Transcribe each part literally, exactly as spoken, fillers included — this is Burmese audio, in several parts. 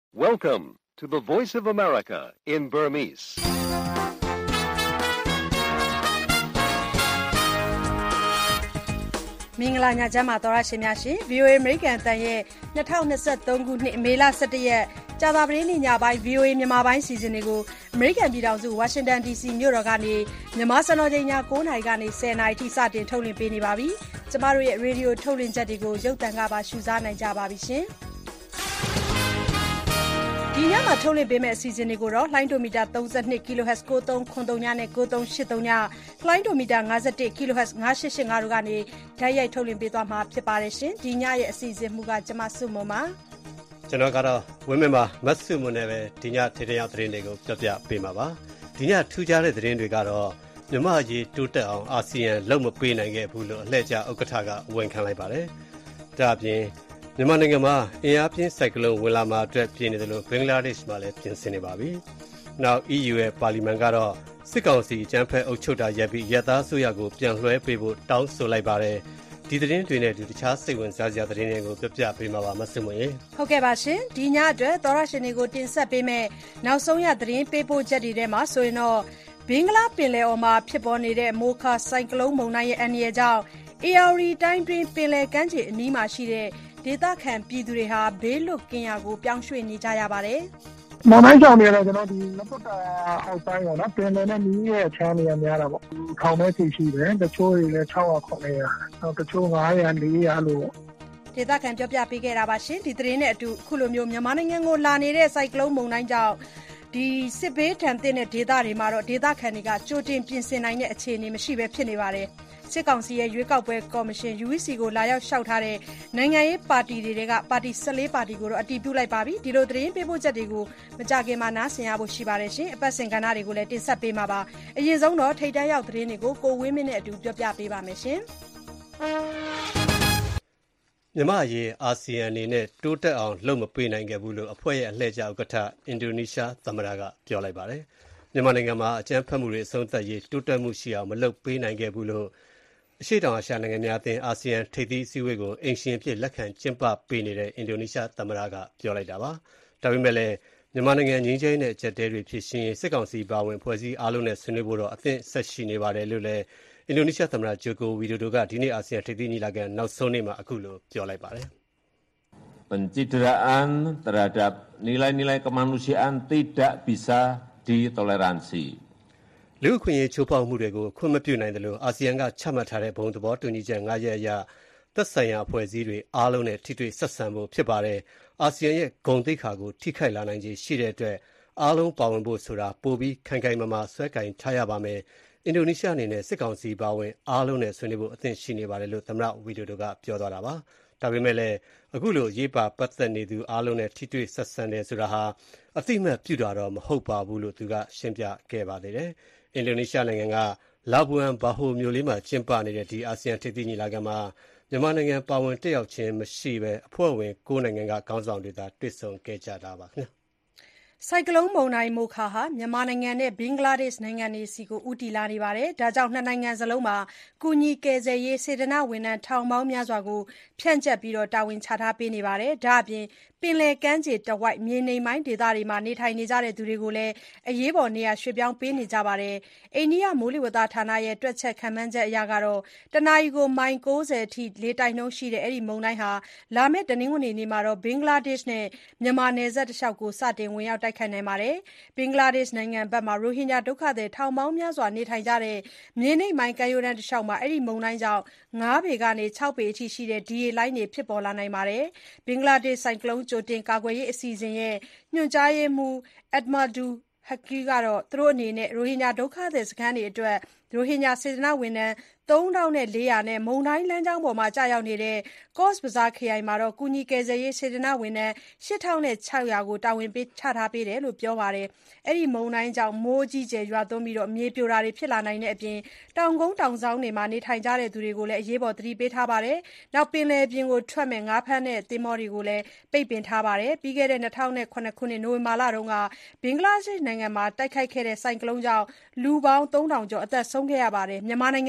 Welcome to the Voice of America in Burmese. ။မင်္ဂလာညချမ်းပါသောရရှင်များရှင် ဗွီအိုအေ အမေရိကန်အသံရဲ့၂၀၂၃ခုနှစ်မေလ၁၁ရက်ကြာသပတေးနေ့ညပိုင်း ဗွီအိုအေ မြန်မာပိုင်းစီစဉ်တွေကိုအမေရိကန်ပြည်ထောင်စုဝါရှင်တန်ဒီစီမြို့တော်ကနေမြန်မာစံတော်ချိန်ည၉နာရီကနေ၁၀နာရီထိစတင်ထုတ်လွှင့်ပေးနေပါပြီ။ကျမတို့ရဲ့ရေဒီယိုထုတ်လွှင့်ချက်တွေကိုရုပ်သံကပါရှုစားနိုင်ကြပါပြီရှင်။ဒီညမှာထုတ်လွှင့်ပေးမယ့်အစီအစဉ်တွေကိုတော့လှိုင်းဒိုမီတာ၃၂ kHz ၉၃၇၃ညနဲ့၉၃၈၃ညလှိုင်းဒိုမီတာ၅၁ kHz ၅၈၈၅တို့ကနေဓာတ်ရိုက်ထုတ်လွှင့်ပေးသွားမှာဖြစ်ပါတယ်ရှင်။ဒီညရဲ့အစီအစဉ်မူကကျမစုမုံပါကျွန်တော်ကတော့ဝင်းမမှာမတ်စုမုံနဲ့ပဲဒီညထေထရောက်သတင်းတွေကိုပြပြပေးမှာပါဒီညထူးခြားတဲ့သတင်းတွေကတော့မြန်မာရေးတိုးတက်အောင်အာဆီယံလုံမပေးနိုင်ခဲ့ဘူးလို့အလှည့်ကျဥက္ကဋ္ဌကဝန်ခံလိုက်ပါတယ်ဒါအပြင်မြန်မာနိုင်ငံမှာအင်အားပြင်းဆိုင်ကလုန်းဝင်လာမှာအတွက်ပြင်နေတယ်လို့ဘင်္ဂလားဒေ့ရှ်မှာလည်းပြင်ဆင်နေပါပြီ။နောက် အီးယူ ရဲ့ပါလီမန်ကတော့စစ်ကောင်စီအကြမ်းဖက်အုပ်ချုပ်တာရပ်ပြီးရပ်သားအစိုးရကိုပြန်လွှဲပေးဖို့တောင်းဆိုလိုက်ပါတယ်။ဒီသတင်းတွေနဲ့ဒီတခြားစိတ်ဝင်စားစရာသတင်းတွေကိုပြပြပေးမှာပါမဆုမရေ။ဟုတ်ကဲ့ပါရှင်။ဒီညအတွက်သောရရှင်တွေကိုတင်ဆက်ပေးမယ်နောက်ဆုံးရသတင်းပေးပို့ချက်တွေထဲမှာဆိုရင်တော့ဘင်္ဂလားပင်လယ်အော်မှာဖြစ်ပေါ်နေတဲ့မိုခါဆိုင်ကလုန်းမုန်တိုင်းရဲ့အန္တရာယ်ကြောင့်အေရီဝတီတိုင်းတွင်ပင်လယ်ကမ်းခြေအနီးမှာရှိတဲ့ဒေသခံပြည်သူတွေဟာဘေးလွတ်ကင်းရာကိုပြောင်းရွှေ့နေကြရပါတယ်။မောင်နှိုင်းဆောင်တွေကတော့ကျွန်တော်ဒီလပုတ်တာအောက်ပိုင်းပေါ့နော်ပင်လယ်နဲ့နီးရဲ့အခြမ်းတွေကများတာပေါ့။ထောင်ထဲရှိတယ်တချို့တွေလည်း၆၀၀ ၇၀၀နောက်တချို့၅၀၀ ၄၀၀လို့ဒေသခံပြောပြပေးခဲ့တာပါရှင်ဒီသတင်းနဲ့အတူအခုလိုမျိုးမြန်မာနိုင်ငံကိုလာနေတဲ့ဆိုင်ကလုန်းမုန်တိုင်းကြောင့်ဒီစစ်ဘေးထန်တဲ့ဒေသတွေမှာတော့ဒေသခံတွေကကြိုတင်ပြင်ဆင်နိုင်တဲ့အခြေအနေမရှိပဲဖြစ်နေပါတယ်စစ်ကောင်စီရဲ့ရွေးကောက်ပွဲကော်မရှင် ယူ အီ စီ ကိုလာရောက်လျှောက်ထားတဲ့နိုင်ငံရေးပါတီတွေကပါတီ၁၄ပါတီကိုတော့အတည်ပြုလိုက်ပါပြီဒီလိုသတင်းပေးပို့ချက်တွေကိုမကြခင်မှာနားဆင်ရဖို့ရှိပါတယ်ရှင်အပတ်စဉ်ကဏ္ဍတွေကိုလည်းတင်ဆက်ပေးမှာပါအရင်ဆုံးတော့ထိပ်တန်းရောက်သတင်းတွေကိုကိုဝင်းမင်းနဲ့အတူပြောပြပေးပါမယ်ရှင်မြန်မာရေးအာဆီယံအနေနဲ့တိုးတက်အောင်လုပ်မပေးနိုင်ခဲ့ဘူးလို့အဖွဲ့ရဲ့အလှည့်ကျဥက္ကဋ္ဌအင်ဒိုနီးရှားသမ္မတကပြောလိုက်ပါတယ်မြန်မာနိုင်ငံမှာအကြမ်းဖက်မှုတွေအဆုံးသတ်ရေးတိုးတက်မှုရှိအောင်မလုပ်ပေးနိုင်ခဲ့ဘူးလို့အရှေ့တောင်အာရှနိုင်ငံများအသင်းအာဆီယံထိပ်သီးအစည်းအဝေးကိုအိမ်ရှင်ဖြစ်လက်ခံကျင်းပပေးနေတဲ့အင်ဒိုနီးရှားသမ္မတကပြောလိုက်တာပါ။ဒါပေမဲ့လည်းမြန်မာနိုင်ငံငြိမ်းချမ်းရေးနဲ့အကျပ်တဲတွေဖြစ်ရှင်စစ်ကောင်စီပါဝင်ဖွဲ့စည်းအားလုံးနဲ့ဆွေးနွေးဖို့တော့အသင့်ဆက်ရှိနေပါတယ်လို့လည်းအင်ဒိုနီးရှားသမ္မတဂျိုကိုဝီဒိုဒိုကဒီနေ့အာဆီယံထိပ်သီးညီလာခံနောက်ဆုံးနေ့မှာအခုလိုပြောလိုက်ပါတယ်။ Pencitraan terhadap nilai-nilai kemanusiaan tidak bisa ditoleransi လူအခွင့်အရေးချိုးဖောက်မှုတွေကိုခွင့်မပြုနိုင်တယ်လို့အာဆီယံကချမှတ်ထားတဲ့ဘုံသဘောတူညီချက်၅ရပ်အရသက်ဆိုင်ရာအဖွဲ့အစည်းတွေအားလုံးနဲ့ထိတွေ့ဆက်ဆံဖို့ဖြစ်ပါတယ်။အာဆီယံရဲ့ဂုဏ်သိက္ခာကိုထိခိုက်လာနိုင်ခြေရှိတဲ့အတွက်အားလုံးပါဝင်ဖို့ဆိုတာပိုပြီးခိုင်ခိုင်မာမာဆွဲကင်ထားရပါမယ်။အင်ဒိုနီးရှားအနေနဲ့စစ်ကောင်စီပါဝင်အားလုံးနဲ့ဆွေးနွေးဖို့အသင့်ရှိနေပါတယ်လို့သမ္မတဝီဒိုဒိုကပြောသွားတာပါ။ဒါပေမဲ့လည်းအခုလိုရေးပါပတ်သက်နေသူအားလုံးနဲ့ထိတွေ့ဆက်ဆံတယ်ဆိုတာဟာအသိမှတ်ပြုတာတော့မဟုတ်ပါဘူးလို့သူကရှင်းပြခဲ့ပါသေးတယ်။အင်ဒိုနီးရှားနိုင်ငံကလာဘူအန်ဘာဟိုမြို့လေးမှာကျင်းပနေတဲ့ဒီအာဆီယံထိပ်သီးညီလာခံမှာမြန်မာနိုင်ငံပါဝင်တက်ရောက်ခြင်းမရှိဘဲအဖွဲ့ဝင်၉နိုင်ငံကခေါင်းဆောင်တွေသာတွေ့ဆုံခဲ့ကြတာပါခင်ဗျာဆိုင်ကလုန်းမုန်တိုင်းမိုခါဟာမြန်မာနိုင်ငံနဲ့ဘင်္ဂလားဒေ့ရှ်နိုင်ငံတွေစီကိုဦးတည်လာနေပါတယ်။ဒါကြောင့်နှစ်နိုင်ငံစလုံးမှာကူညီကယ်ဆယ်ရေးစေတနာဝန်ထမ်းထောင်ပေါင်းများစွာကိုဖြန့်ကျက်ပြီးတာဝန်ချထားပေးနေပါတယ်။ဒါအပြင်ပင်လယ်ကမ်းခြေတဝိုက်မြေနိမ့်ပိုင်းဒေသတွေမှာနေထိုင်နေကြတဲ့သူတွေကိုလည်းအရေးပေါ်နေရာရွှေ့ပြောင်းပေးနေကြပါတယ်။အိန္ဒိယမိုးလေဝသဌာနရဲ့တွက်ချက်ခန့်မှန်းချက်အရကတော့တနအီကိုမိုင်၉၀အထိလေတိုက်နှုန်းရှိတဲ့အဲဒီမုန်တိုင်းဟာလာမယ့်တနင်္ဂနွေနေ့မှာတော့ဘင်္ဂလားဒေ့ရှ်နဲ့မြန်မာနယ်စပ်တလျှောက်ကိုစတင်ဝင်ရောက်တိုက်ခတ်နိုင်ပါတယ်။ဘင်္ဂလားဒေ့ရှ်နိုင်ငံဘက်မှာရိုဟင်ဂျာဒုက္ခသည်ထောင်ပေါင်းများစွာနေထိုင်ကြတဲ့မြေနိမ့်ပိုင်းကမ်းရိုးတန်းတလျှောက်မှာအဲဒီမုန်တိုင်းကြောင့်၅ပေကနေ၆ပေအထိရှိတဲ့ဒီရေလှိုင်းတွေဖြစ်ပေါ်လာနိုင်ပါတယ်။ဘင်္ဂလားဒေ့ရှ်ဆိုင်ကလုန်းကြိုတင်ကာကွယ်ရေးအစီအစဉ်ရဲ့ညွှန်ကြားရေးမှူးအက်ဒမာဒူဟကီကတော့သူတို့အနေနဲ့ရိုဟင်ဂျာဒုက္ခသည်စခန်းတွေအတွက်ရိုဟင်ဂျာစေတနာဝန်ထမ်းသုံးထောင်လေးရာနဲ့မုန်တိုင်းလမ်းကြောင်းပေါ်မှာကြာရောက်နေတဲ့ကော့စ်ဘဇားခရိုင်မှာတော့ကူညီကယ်ဆယ်ရေးစေတနာဝန်ထမ်းရှစ်ထောင်ခြောက်ရာကိုတာဝန်ပေးချထားပေးတယ်လို့ပြောပါတယ်။အဲဒီမုန်တိုင်းကြောင့်မိုးကြီးကျယ်ရွာသွန်းပြီးမြေပြိုတာတွေဖြစ်လာနိုင်တဲ့အပြင်တောင်ကုန်းတောင်စောင်းတွေမှာနေထိုင်ကြတဲ့သူတွေကိုလည်းအရေးပေါ်သတိပေးထားပါတယ်။နောက်ပင်လယ်ပြင်ကိုထွက်မဲ့ငါးဖမ်းတဲ့သင်္ဘောတွေကိုလည်းပိတ်ပင်ထားပါတယ်။ပြီးခဲ့တဲ့၂၀၀၇ခုနှစ်နိုဝင်ဘာလတုန်းကဘင်္ဂလားဒေ့ရှ်နိုင်ငံမှာတိုက်ခိုက်ခဲ့တဲ့ဆိုင်ကလုန်းကြောင့်လူပေါင်းသုံးထောင်ကျော်အသက်ဆုံးခဲ့ရပါတယ်။မြန်မာနိုင်ငံမှာလည်း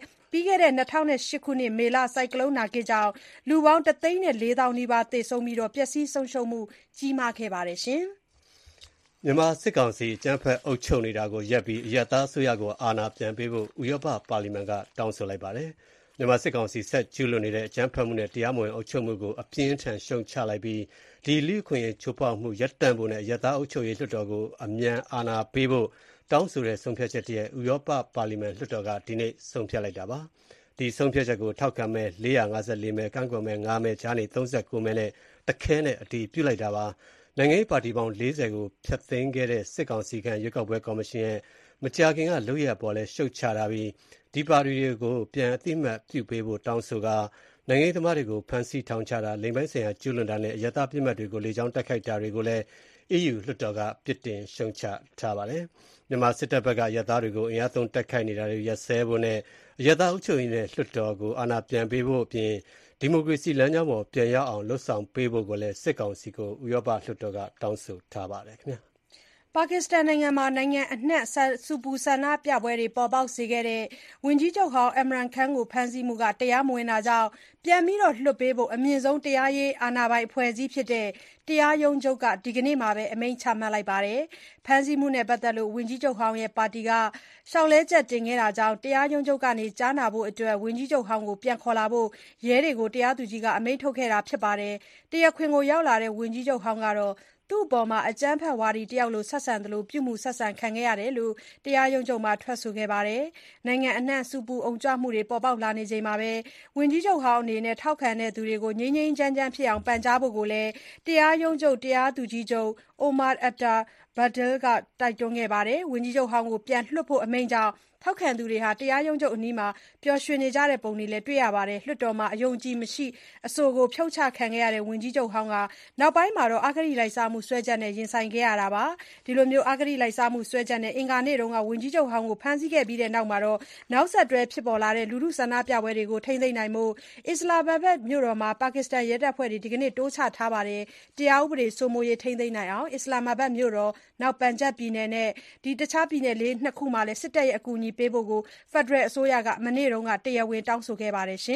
ပြီးခဲ့တဲ့၂၀၀၈ခုနှစ်မေလဆိုင်ကလုန်းနာဂစ်ကြောင့်လူပေါင်းတစ်သိန်းနဲ့လေးသောင်းနီးပါးသေဆုံးပြီးပျက်စီးဆုံးရှုံးမှုကြီးမားခဲ့ပါတယ်။မြန်မာစစ်ကောင်စီအကြမ်းဖက်အုပ်ချုပ်နေတာကိုရပ်ပြီးအရပ်သားအစိုးရကိုအာဏာပြန်ပေးဖို့ဥရောပပါလီမန်ကတောင်းဆိုလိုက်ပါတယ်။မြန်မာစစ်ကောင်စီဆက်ကျူးလွန်နေတဲ့အကြမ်းဖက်မှုနဲ့တရားမဝင်အုပ်ချုပ်မှုကိုအပြင်းထန်ရှုတ်ချလိုက်ပြီးဒီလူ့အခွင့်အရေးချိုးဖောက်မှုရပ်တန့်ဖို့နဲ့အရပ်သားအုပ်ချုပ်ရေးလွှတ်တော်ကိုအမြန်အာဏာပေးဖို့တောင်းဆိုတဲ့ဆုံးဖြတ်ချက်တည်းဥရောပပါလီမန်လွှတ်တော်ကဒီနေ့ဆုံးဖြတ်လိုက်တာပါ။ဒီဆုံးဖြတ်ချက်ကိုထောက်ခံမဲ့၄၅၄မဲကန့်ကွက်မဲ့၅မဲကြားနေ၃၉မဲနဲ့တခဲနဲ့အတည်ပြုလိုက်တာပါ။နိုင်ငံရေးပါတီပေါင်း၄၀ကိုဖျက်သိမ်းခဲ့တဲ့စစ်ကောင်စီကရွေးကောက်ပွဲကော်မရှင်ရဲ့မကြာခင်ကလုပ်ရပေါ်လဲရှုတ်ချတာပြီးဒီပါတီတွေကိုပြန်အသိမှတ်ပြုပေးဖို့တောင်းဆိုကနိုင်ငံရေးသမားတွေကိုဖမ်းဆီးထောင်ချတာလိမ်ပိုင်းဆိုင်ရာကျူးလွန်တာနဲ့အယက်သားပြစ်မှတ်တွေကိုလေကြောင်းတိုက်ခိုက်တာတွေကိုလည်း အီးယူ လွှတ်တော်ကပြစ်တင်ရှုတ်ချထားပါတယ်။မြန်မာစစ်တပ်ဘက်ကအယက်သားတွေကိုအင်အားသုံးတိုက်ခိုက်နေတာတွေရပ်စဲဖို့နဲ့အယက်သားအုပ်ချုပ်ရေးနဲ့လွှတ်တော်ကိုအာဏာပြန်ပေးဖို့အပြင်ဒီမိုကရေစီလမ်းကြောင်းပေါ်ပြန်ရောက်အောင်လှုပ်ဆောင်ပေးဖို့ကိုလည်းစစ်ကောင်စီကိုဥရောပလွှတ်တော်ကတောင်းဆိုထားပါတယ်ခင်ဗျာ။ပါကစ္စတန်နိုင်ငံမှာနိုင်ငံအနှံ့ဆူပူဆန္ဒပြပွဲတွေပေါ်ပေါက်စေခဲ့တဲ့ဝန်ကြီးချုပ်ဟောင်း Imran Khan ကိုဖမ်းဆီးမှုတရားမဝင်တာကြောင့်ပြန်လွှတ်ပေးဖို့အမြင့်ဆုံးတရားရေးအာဏာပိုင်အဖွဲ့အစည်းဖြစ်တဲ့တရားရုံးချုပ်ကဒီကနေ့မှာပဲအမိန့်ချမှတ်လိုက်ပါတယ်။ဖမ်းဆီးမှုနဲ့ပတ်သက်လို့ဝန်ကြီးချုပ်ဟောင်းရဲ့ပါတီကလျှောက်လဲချက်တင်ခဲ့တာကြောင့်တရားရုံးချုပ်ကကြားနာဖို့အတွက်ဝန်ကြီးချုပ်ဟောင်းကိုပြန်ခေါ်လာဖို့ရဲတွေကိုတရားသူကြီးကအမိန့်ထုတ်ခဲ့တာဖြစ်ပါတယ်။တရားခွင်ကိုရောက်လာတဲ့ဝန်ကြီးချုပ်ဟောင်းကတော့သူ့အပေါ်အကြမ်းဖက်ဝါဒီတယောက်လိုဆက်ဆံသလိုပြုမှုဆက်ဆံခံခဲ့ရတယ်လို့တရားရုံးချုပ်မှာထွက်ဆိုခဲ့ပါတယ်။နိုင်ငံအနှံ့ဆူပူအုံကြွမှုတွေပေါ်ပေါက်လာနေချိန်မှာပဲဝန်ကြီးချုပ်ဟောင်းအနေနဲ့ထောက်ခံသူတွေကိုငြိမ်းငြိမ်းချမ်းချမ်းဖြစ်အောင်ပန်ကြားဖို့ကိုလည်းတရားရုံးချုပ်တရားသူကြီးချုပ် Omar Ata Badal ကတိုက်တွန်းခဲ့ပါတယ်။ဝန်ကြီးချုပ်ဟောင်းကိုပြန်လွှတ်ဖို့အမိန့်ကြောင့်ထောက်ခံသူတွေတရားရုံးချုပ်အနီးပျော်ရွှင်နေကြတဲ့ပုံတွေလည်းတွေ့ရပါတယ်။လွှတ်တော်မှာအယုံကြည်မရှိအဆိုကိုဖြုတ်ချခံခဲ့ရတဲ့ဝန်ကြီးချုပ်ဟောင်းကနောက်ပိုင်းမှာအဂတိလိုက်စားမှုစွဲချက်နဲ့ရင်ဆိုင်ခဲ့ရတာပါ။ဒီလိုအဂတိလိုက်စားမှုစွဲချက်နဲ့အင်္ဂါနေ့ကဝန်ကြီးချုပ်ဟောင်းကိုဖမ်းဆီးခဲ့ပြီးတဲ့နောက်နောက်ဆက်တွဲဖြစ်ပေါ်လာတဲ့လူထုဆန္ဒပြပွဲတွေကိုထိန်းသိမ်းနိုင်ဖို့အစ္စလာမ်မာဘတ်မြို့တော်မှာပါကစ္စတန်ရဲတပ်ဖွဲ့တွေဒီကနေ့တိုးချထားပါတယ်။တရားဥပဒေစိုးမိုးရေးထိန်းသိမ်းနိုင်အောင်အစ္စလာမ်မာဘတ်မြို့တော်နောက်ပန်ဂျပ်ပြည်နယ်နဲ့တခြားပြည်နယ်လေးခုမှာလည်းစစ်တပ်ရဲ့အကူအညီပေးဖို့ကိုဖက်ဒရယ်အစိုးရကမနေ့ကတရားဝင်တောင်းဆိုခဲ့ပါတယ်။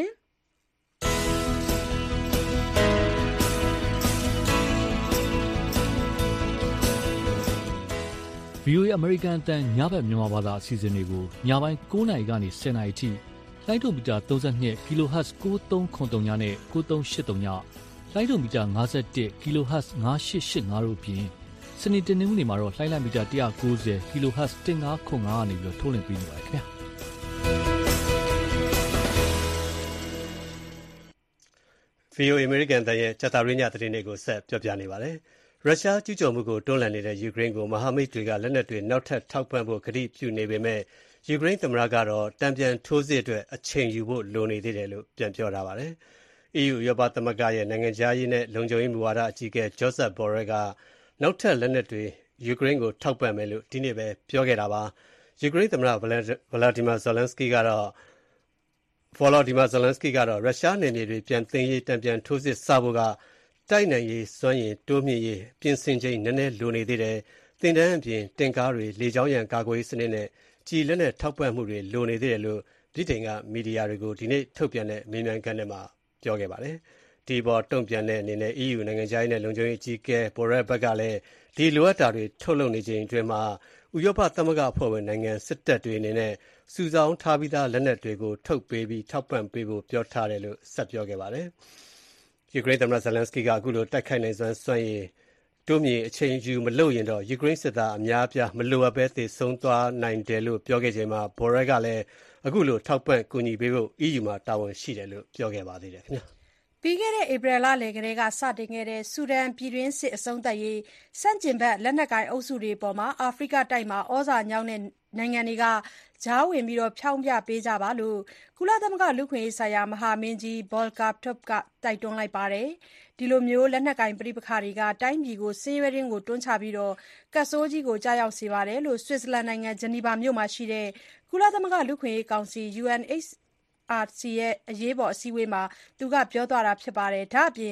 ဗွီအိုအေ အမေရိကန်အသံညဘက်မြန်မာဘာသာအစီအစဉ်တွေကိုညပိုင်း၉နာရီကနေ၁၀နာရီထိလိုင်းဒိုမီတာ၃၂ kHz ၉၃၇၃ညနဲ့၉၃၈၃ညလိုင်းဒိုမီတာ၅၁ kHz ၅၈၈၅တို့အပြင်စနေတနင်္ဂနွေမှာတော့လိုင်းလံမီတာ၁၉၀ kHz ၁၅၇၅ကနေပြီးထုတ်လွှင့်ပေးနေပါတယ်ခင်ဗျာ။ဗွီအိုအေ အမေရိကန်တန်ရဲ့ကြာသပတေးညသတင်းတွေကိုဆက်ပြောပြနေပါတယ်။ရုရှားကျူးကျော်မှုကိုတွန်းလှန်နေတဲ့ယူကရိန်းကိုမဟာမိတ်တွေကလက်နက်တွေနောက်ထပ်ထောက်ပံ့ဖို့ကတိပြုနေပေမဲ့ယူကရိန်းသမ္မတကတော့တံပြန်ထိုးစစ်အတွက်အချိန်ယူဖို့လိုနေသေးတယ်လို့ပြန်ပြောထားပါတယ်။ အီးယူ ဥရောပသမဂ္ဂရဲ့နိုင်ငံခြားရေးနဲ့လုံခြုံရေးမူဝါဒအကြီးအကဲ Josep Borrell ကနောက်ထပ်လက်နက်တွေယူကရိန်းကိုထောက်ပံ့မယ်လို့ဒီနေ့ပဲပြောခဲ့တာပါ။ယူကရိန်းသမ္မတ Volodymyr Zelensky ကတော့ Volodymyr Zelensky ကတော့ရုရှားနယ်မြေတွေပြန်သိမ်းရေးတံပြန်ထိုးစစ်စဖို့ကတိုက်နိုင်ရေးစွမ်းရည်တိုးမြှင့်ရေးပြင်ဆင်ချိန်နည်းနည်းလိုနေသေးတယ်။သင်တန်းအပြင်တင်ကားတွေလေကြောင်းရန်ကာကွယ်ရေးစနစ်နဲ့ကြည်လက်နက်ထောက်ပံ့မှုတွေလိုနေသေးတယ်လို့ဗြိတိန်ကမီဒီယာတွေကိုဒီနေ့ထုတ်ပြန်တဲ့မေးမြန်းခန်းထဲမှာပြောခဲ့ပါတယ်။ဒီပေါ်တုံ့ပြန်တဲ့အနေနဲ့ အီးယူ နိုင်ငံခြားရေးနဲ့လုံခြုံရေးအကြီးအကဲ Borrell ဘက်ကလည်းဒီလိုအပ်တာတွေထုတ်လုပ်နေချိန်အတွင်းမှာဥရောပသမဂ္ဂအဖွဲ့ဝင်နိုင်ငံစစ်တပ်တွေအနေနဲ့စုဆောင်းထားပြီးသားလက်နက်တွေကိုထုတ်ပေးပြီးထောက်ပံ့ပေးဖို့ပြောထားတယ်လို့ဆက်ပြောခဲ့ပါတယ်။ယူကရိန်းသမ္မတ Zelensky ကအခုလိုတိုက်ခိုက်နိုင်စွမ်းစွမ်းရည်တိုးမြှင့်အချိန်ယူမလုပ်ရင်တော့ယူကရိန်းစစ်သားအများအပြားမလိုအပ်ဘဲသေဆုံးသွားနိုင်တယ်လို့ပြောခဲ့ချိန်မှာ Borrell ကလည်းအခုလိုထောက်ပံ့ကူညီပေးဖို့ အီးယူ မှာတာဝန်ရှိတယ်လို့ပြောခဲ့ပါသေးတယ်ခင်ဗျာ။ပြီးခဲ့တဲ့ဧပြီလလယ်ကတည်းကစတင်ခဲ့တဲ့ဆူဒန်ပြည်တွင်းစစ်အဆုံးသတ်ရေးဆန့်ကျင်ဘက်လက်နက်ကိုင်အုပ်စုတွေအပေါ်အာဖရိကတိုက်မှာဩဇာညောင်းတဲ့နိုင်ငံတွေကကြားဝင်ဖြောင့်ပြပေးကြပါလို့ကုလသမဂ္ဂလူ့အခွင့်အရေးဆိုင်ရာမဟာမင်းကြီး Volker Turk ကတိုက်တွန်းလိုက်ပါတယ်။ဒီလိုလက်နက်ကိုင်ပဋိပက္ခတွေကတိုင်းပြည်ကိုဆင်းရဲတွင်းကိုတွန်းချပြီးကပ်ဆိုးကြီးကိုကျရောက်စေတယ်လို့ဆွစ်ဇာလန်နိုင်ငံဂျနီဗာမြို့မှာရှိတဲ့ကုလသမဂ္ဂလူ့အခွင့်အရေးကောင်စီ ယူအန် အိတ်ချ် အာር စီ ရဲ့အရေးပေါ်အစည်းအဝေးမှာသူကပြောသွားတာဖြစ်ပါတယ်။ဒါ့အပြင်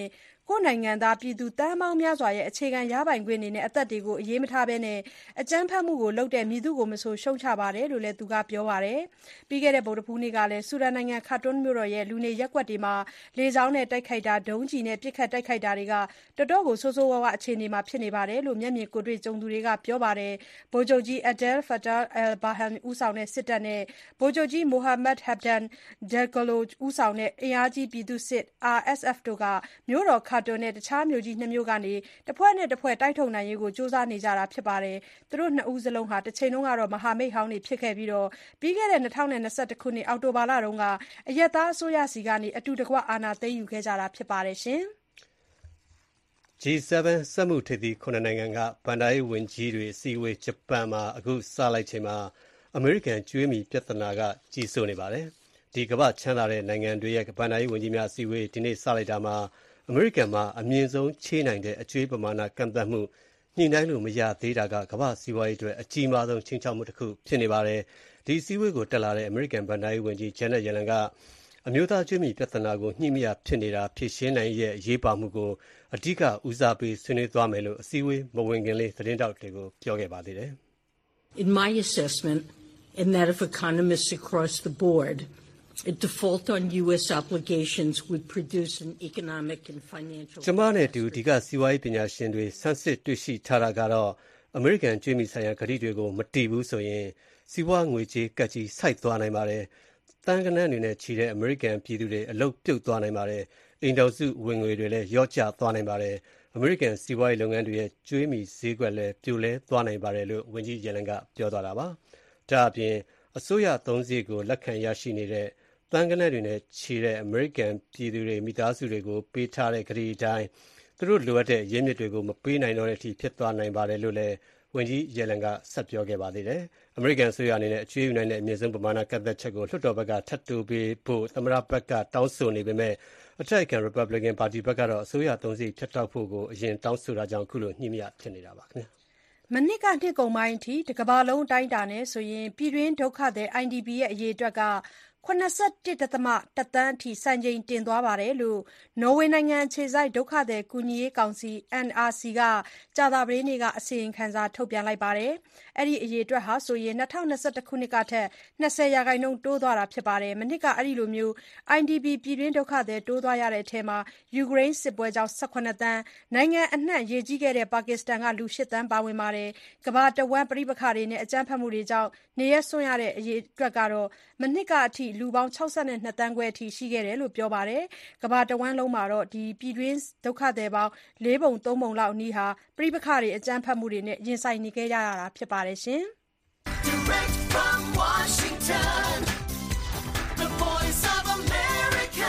ကိုယ့်နိုင်ငံသားပြည်သူတန်းပေါင်းများစွာရဲ့အခြေခံရပိုင်ခွင့်တွေနဲ့အသက်တွေကိုအရေးမထားဘဲအကြမ်းဖက်မှုကိုလုပ်တဲ့မည်သူကိုမဆိုရှုံချပါတယ်လို့လည်းသူကပြောပါတယ်။ပြီးခဲ့တဲ့ဗုဒ္ဓဟူးနေ့ကလည်းဆူဒန်နိုင်ငံခါတွန်မြို့တော်ရဲ့လူနေရပ်ကွက်တွေမှာလေကြောင်းနဲ့တိုက်ခိုက်တာဒုံးကျည်နဲ့ပစ်ခတ်တိုက်ခိုက်တာတွေကတော်တော်ကိုဆိုးဆိုးဝါးဝါအခြေအနေမှာဖြစ်နေတယ်လို့မျက်မြင်ကိုယ်တွေ့ကြုံသူတွေကပြောပါတယ်။ဗိုလ်ချုပ်ကြီး Abdel Fattah al-Burhan ဦးဆောင်တဲ့စစ်တပ်နဲ့ဗိုလ်ချုပ်ကြီး Mohamed Hamdan Dagalo ဦးဆောင်တဲ့အင်အားကြီးပြည်သူ့စစ် R S F တို့ကမြို့တော်ခါတွန်နဲ့တခြားမြို့ကြီးနှစ်မြို့ကနေတစ်ဖွဲ့နဲ့တစ်ဖွဲ့တိုက်ထုတ်နိုင်ရေးကိုစ조사နေကြတာဖြစ်ပါတယ်။သူတို့နှစ်ဦးစလုံးဟာတစ်ချိန်လုံးကတော့မဟာမိတ်ဟောင်းတွေဖြစ်ခဲ့ပြီးတော့ပြီးခဲ့တဲ့၂၀၂၁ခုနှစ်အောက်တိုဘာလတုန်းကအရက်သားအစိုးရစီကနေအတူတကွအာဏာသိမ်းယူခဲ့ကြတာဖြစ်ပါတယ်ရှင်။ G 7 စက်မှုထိပ်သီးခုနှစ်နိုင်ငံကဘဏ္ဍာရေးဝန်ကြီးတွေအစည်းအဝေးဂျပန်မှာအခုစလိုက်ချိန်မှာအမေရိကန်ကျွေးမီပြဿနာကကြီးစိုးနေပါတယ်။ဒီကမ္ဘာချမ်းသာတဲ့နိုင်ငံတွေရဲ့ဘဏ္ဍာရေးဝန်ကြီးများအစည်းအဝေးဒီနေ့စလိုက်တာမှာအမေရိကန်မှာအမြင့်ဆုံးချေးနိုင်တဲ့အကျွေးပမာဏကန့်သတ်မှုညှိနှိုင်းလို့မရသေးတာကကမ္ဘာစီးပွားရေးအတွက်အကြီးမားဆုံးခြိမ်းခြောက်မှုတစ်ခုဖြစ်နေပါတယ်။ဒီအစည်းအဝေးကိုတက်လာတဲ့အမေရိကန်ဘဏ္ဍာရေးဝန်ကြီး Janet Yellen ကအမျိုးသားကျွေးမီပြဿနာကိုညှိမရဖြစ်နေတာဖြေရှင်းနိုင်ရဲ့အရေးပါမှုကိုအဓိကဦးစားပေးဆွေးနွေးသွားမယ်လို့အစည်းအဝေးမဝင်ခင်လေးသတင်းတောက်တွေကိုပြောခဲ့ပါသေးတယ်။ In my assessment and that of economists across the board, a default on U S obligations would produce an economic and financial ကျွန်မနဲ့တူဒီကစီးပွားရေးပညာရှင်တွေဆန်းစစ်တွေ့ရှိထားတာကတော့အမေရိကန်ကျွေးမီဆိုင်ရာကတိတွေကိုမတည်ဘူးဆိုရင်စီးပွားငွေကြေးကတ်ကြီးဆိုက်သွားနိုင်ပါတယ်။တန်ကနန်းတွေနဲ့ချီတဲ့အမေရိကန်ပြည်သူတွေအလုတ်ပြုတ်သွားနိုင်ပါတယ်။အိမ်တော်စုဝင်ငွေတွေလည်းရော့ကျသွားနိုင်ပါတယ်။အမေရိကန်စီးပွားရေးလုပ်ငန်းတွေရဲ့ကျွေးမီဈေးကွက်လည်းပြိုလဲသွားနိုင်ပါတယ်လို့ဝန်ကြီးယလန်ကပြောသွားတာပါ။ဒါအပြင်အစိုးရသုံးစရိတ်ကိုလက်ခံရရှိနေတဲ့တန်ကနန်းတွေနဲ့ချီတဲ့အမေရိကန်ပြည်သူတွေမိသားစုတွေကိုပေးထားတဲ့ကတိအတိုင်းသူတို့လိုအပ်တဲ့ရင်းမြစ်တွေကိုမပေးနိုင်တော့တဲ့အထိဖြစ်သွားနိုင်ပါတယ်လို့လည်းဝန်ကြီးယလန်ကဆက်ပြောခဲ့ပါသေးတယ်။အမေရိကန်အစိုးရအနေနဲ့အကျွေးယူနိုင်တဲ့အမြင့်ဆုံးပမာဏကန့်သတ်ချက်ကိုလွှတ်တော်ဘက်ကထပ်တိုးပေးဖို့သမ္မတဘက်ကတောင်းဆိုနေပေမဲ့အတိုက်အခံ Republican ပါတီဘက်ကတော့အစိုးရသုံးစရိတ်ဖြတ်တောက်ဖို့ကိုအရင်တောင်းဆိုတာကြောင့်ခုလိုညှိမရဖြစ်နေတာပါခင်ဗျာ။မနှစ်ကနှစ်ကုန်ပိုင်းအထိတကမ္ဘာလုံးအတိုင်းအတာနဲ့ဆိုရင်ပြည်တွင်းဒုက္ခသည် I D P ရဲ့အရေအတွက်က၇၁.၁ သန်းအထိစံချိန်တင်သွားတယ်လို့နော်ဝေနိုင်ငံအခြေစိုက်ဒုက္ခသည်ကူညီရေးကောင်စီ N R C ကကြာသပတေးနေ့ကအစီရင်ခံစာထုတ်ပြန်လိုက်ပါတယ်။အဲဒီအရေအတွက်ဟာဆိုရင်၂၀၂၁ခုနှစ်ကထက်၂၀ရာခိုင်နှုန်းတိုးသွားတာဖြစ်ပါတယ်။မနှစ်ကအဲဒီလိုမျိုး I D P ပြည်တွင်းဒုက္ခသည်တိုးသွားရတဲ့အထဲမှာယူကရိန်းစစ်ပွဲကြောင့်၁၇သန်းနိုင်ငံအနှံ့ရေကြီးခဲ့တဲ့ပါကစ္စတန်ကလူ၈သန်းပါဝင်ပါတယ်။ကမ္ဘာတဝန်းပဋိပက္ခတွေနဲ့အကြမ်းဖက်မှုတွေကြောင့်နေရပ်စွန့်ရတဲ့အရေအတွက်ကတော့မနှစ်ကအထိလူပေါင်း၆၂သန်းခွဲအထိရှိခဲ့တယ်လို့ပြောပါတယ်။ကမ္ဘာတဝန်းလုံးမှာတော့ဒီပြည်တွင်းဒုက္ခသည်ပေါင်းလေးပုံသုံးပုံလောက်အနီးဟာပဋိပက္ခတွေအကြမ်းဖက်မှုတွေနဲ့ရင်ဆိုင်နေခဲ့ကြရတာဖြစ်ပါတယ်ရှင်။ Direct from Washington, the voice of America,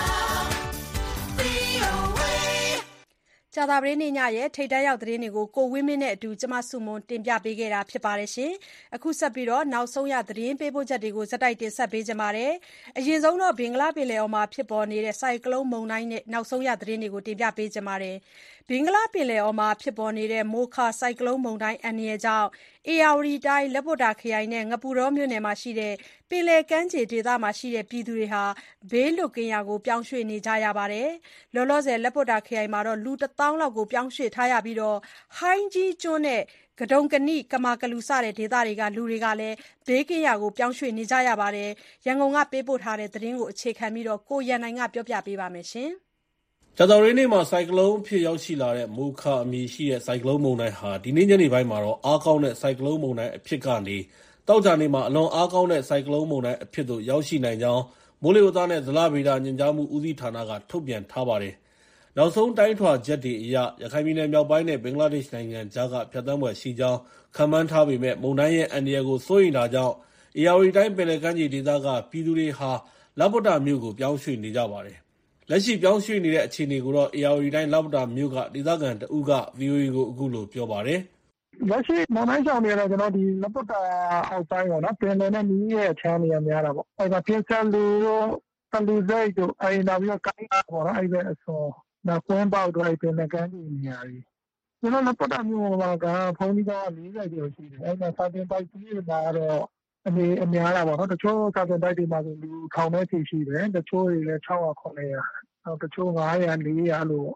V O A ကြာသပတေးနေ့ညရဲ့ထိပ်တန်းရောက်သတင်းတွေကိုကိုဝင်းမင်းနဲ့အတူကျမစုမွန်တင်ပြပေးခဲ့တာဖြစ်ပါတယ်ရှင်။အခုဆက်ပြီးတော့နောက်ဆုံးရသတင်းပေးပို့ချက်တွေကိုဇက်တိုက်တင်ဆက်ပေးကြပါမယ်။အရင်ဆုံးတော့ဘင်္ဂလားပင်လယ်အော်မှာဖြစ်ပေါ်နေတဲ့ဆိုင်ကလုန်းမုန်တိုင်းနဲ့နောက်ဆုံးရသတင်းတွေကိုတင်ပြပေးကြပါမယ်။ဘင်္ဂလားပင်လယ်အော်မှာဖြစ်ပေါ်နေတဲ့မိုခါဆိုင်ကလုန်းမုန်တိုင်းအန္တရာယ်ကြောင့်ဧရာဝတီတိုင်းလက်ပွတ်တာခရိုင်နဲ့ငပုတောမြို့နယ်မှာရှိတဲ့ပင်လယ်ကမ်းခြေဒေသမှာရှိတဲ့ပြည်သူတွေဟာဘေးလွတ်ကင်းရာကိုပြောင်းရွှေ့နေကြရပါတယ်။လောလောဆယ်လက်ပွတ်တာခရိုင်မှာတော့လူတစ်သောင်းလောက်ကိုပြောင်းရွှေ့ထားရပြီးတော့ဟိုင်းကြီးကျွန်းနဲ့ကဒုံကနိကမာကလူစတဲ့ဒေသတွေကလူတွေကလည်းဘေးကင်းရာကိုပြောင်းရွှေ့နေကြရပါတယ်။ရန်ကုန်ကပေးပို့ထားတဲ့သတင်းကိုအခြေခံပြီးတော့ကိုရန်နိုင်ကပြောပြပေးပါမယ်ရှင်။ကြာသပတေးနေ့မှာဆိုင်ကလုန်းအဖြစ်ရောက်ရှိလာတဲ့မိုခါအမည်ရှိတဲ့ဆိုင်ကလုန်းမုန်တိုင်းဟာဒီနေ့ညနေပိုင်းမှာတော့အားကောင်းတဲ့ဆိုင်ကလုန်းမုန်တိုင်းအဖြစ်ကနေတောက်ကြနေမှာအလွန်အားကောင်းတဲ့ဆိုင်ကလုန်းမုန်တိုင်းအဖြစ်သို့ရောက်ရှိနိုင်ကြောင်းမိုးလေဝသနဲ့ဇလဗေဒညွှန်ကြားမှုဦးစီးဌာနကထုတ်ပြန်ထားပါတယ်။နောက်ဆုံးတိုင်းထွာချက်တွေအရရခိုင်ပြည်နယ်မြောက်ပိုင်းနဲ့ဘင်္ဂလားဒေ့ရှ်နိုင်ငံကြားကဖြတ်သန်းပွဲရှိကြောင်းခန့်မှန်းထားပေမဲ့မုန်တိုင်းရဲ့အန္တရာယ်ကိုစိုးရိမ်တာကြောင့်ဧရာဝတီတိုင်းပင်လယ်ကမ်းခြေဒေသကပြည်သူတွေဟာလပွတ္တာမြို့ကိုပြောင်းရွှေ့နေကြပါတယ်။လက်ရှိပြောင်းရွှေ့နေတဲ့အခြေအနေကိုတော့ဧရာဝတီတိုင်းလပွတ္တာမြို့ကဒေသခံတဦးက ဗီအိုအေကိုအခုလိုပြောပါတယ်။လက်ရှိမုန်တိုင်းဆောင်နေတော့ကျွန်တော်ဒီလပွတ္တာအောက်ပိုင်းပေါ့နော်ပင်လယ်နဲ့နီးရဲ့အခြမ်းနေရာများတာပေါ့။အဲ့ဒါပြင်ဆလူတို့ကလူစိတ်တို့အဲ့နောက်ပြီးတော့ကိုင်းပေါ့နော်အဲ့ဘက်အစောနောက်ကွန်းပေါက်တို့အဲ့ပင်လယ်ကမ်းခြေနေရာကြီးကျွန်တော်လပွတ္တာမြို့မှာကဖုန်းကြီးက၄၀ကျော်ရှိတယ်အဲ့ဒါစာတင်ပိုက်ကြီးတွေမှာတော့အနေအများတာပေါ့နော်တချို့စာတင်ပိုက်တွေမှာဆိုလူထောင်ထဲထိရှိတယ်တချို့တွေလည်း၆၀၀ ၇၀၀နောက်တချို့၅၀၀ ၄၀၀လို့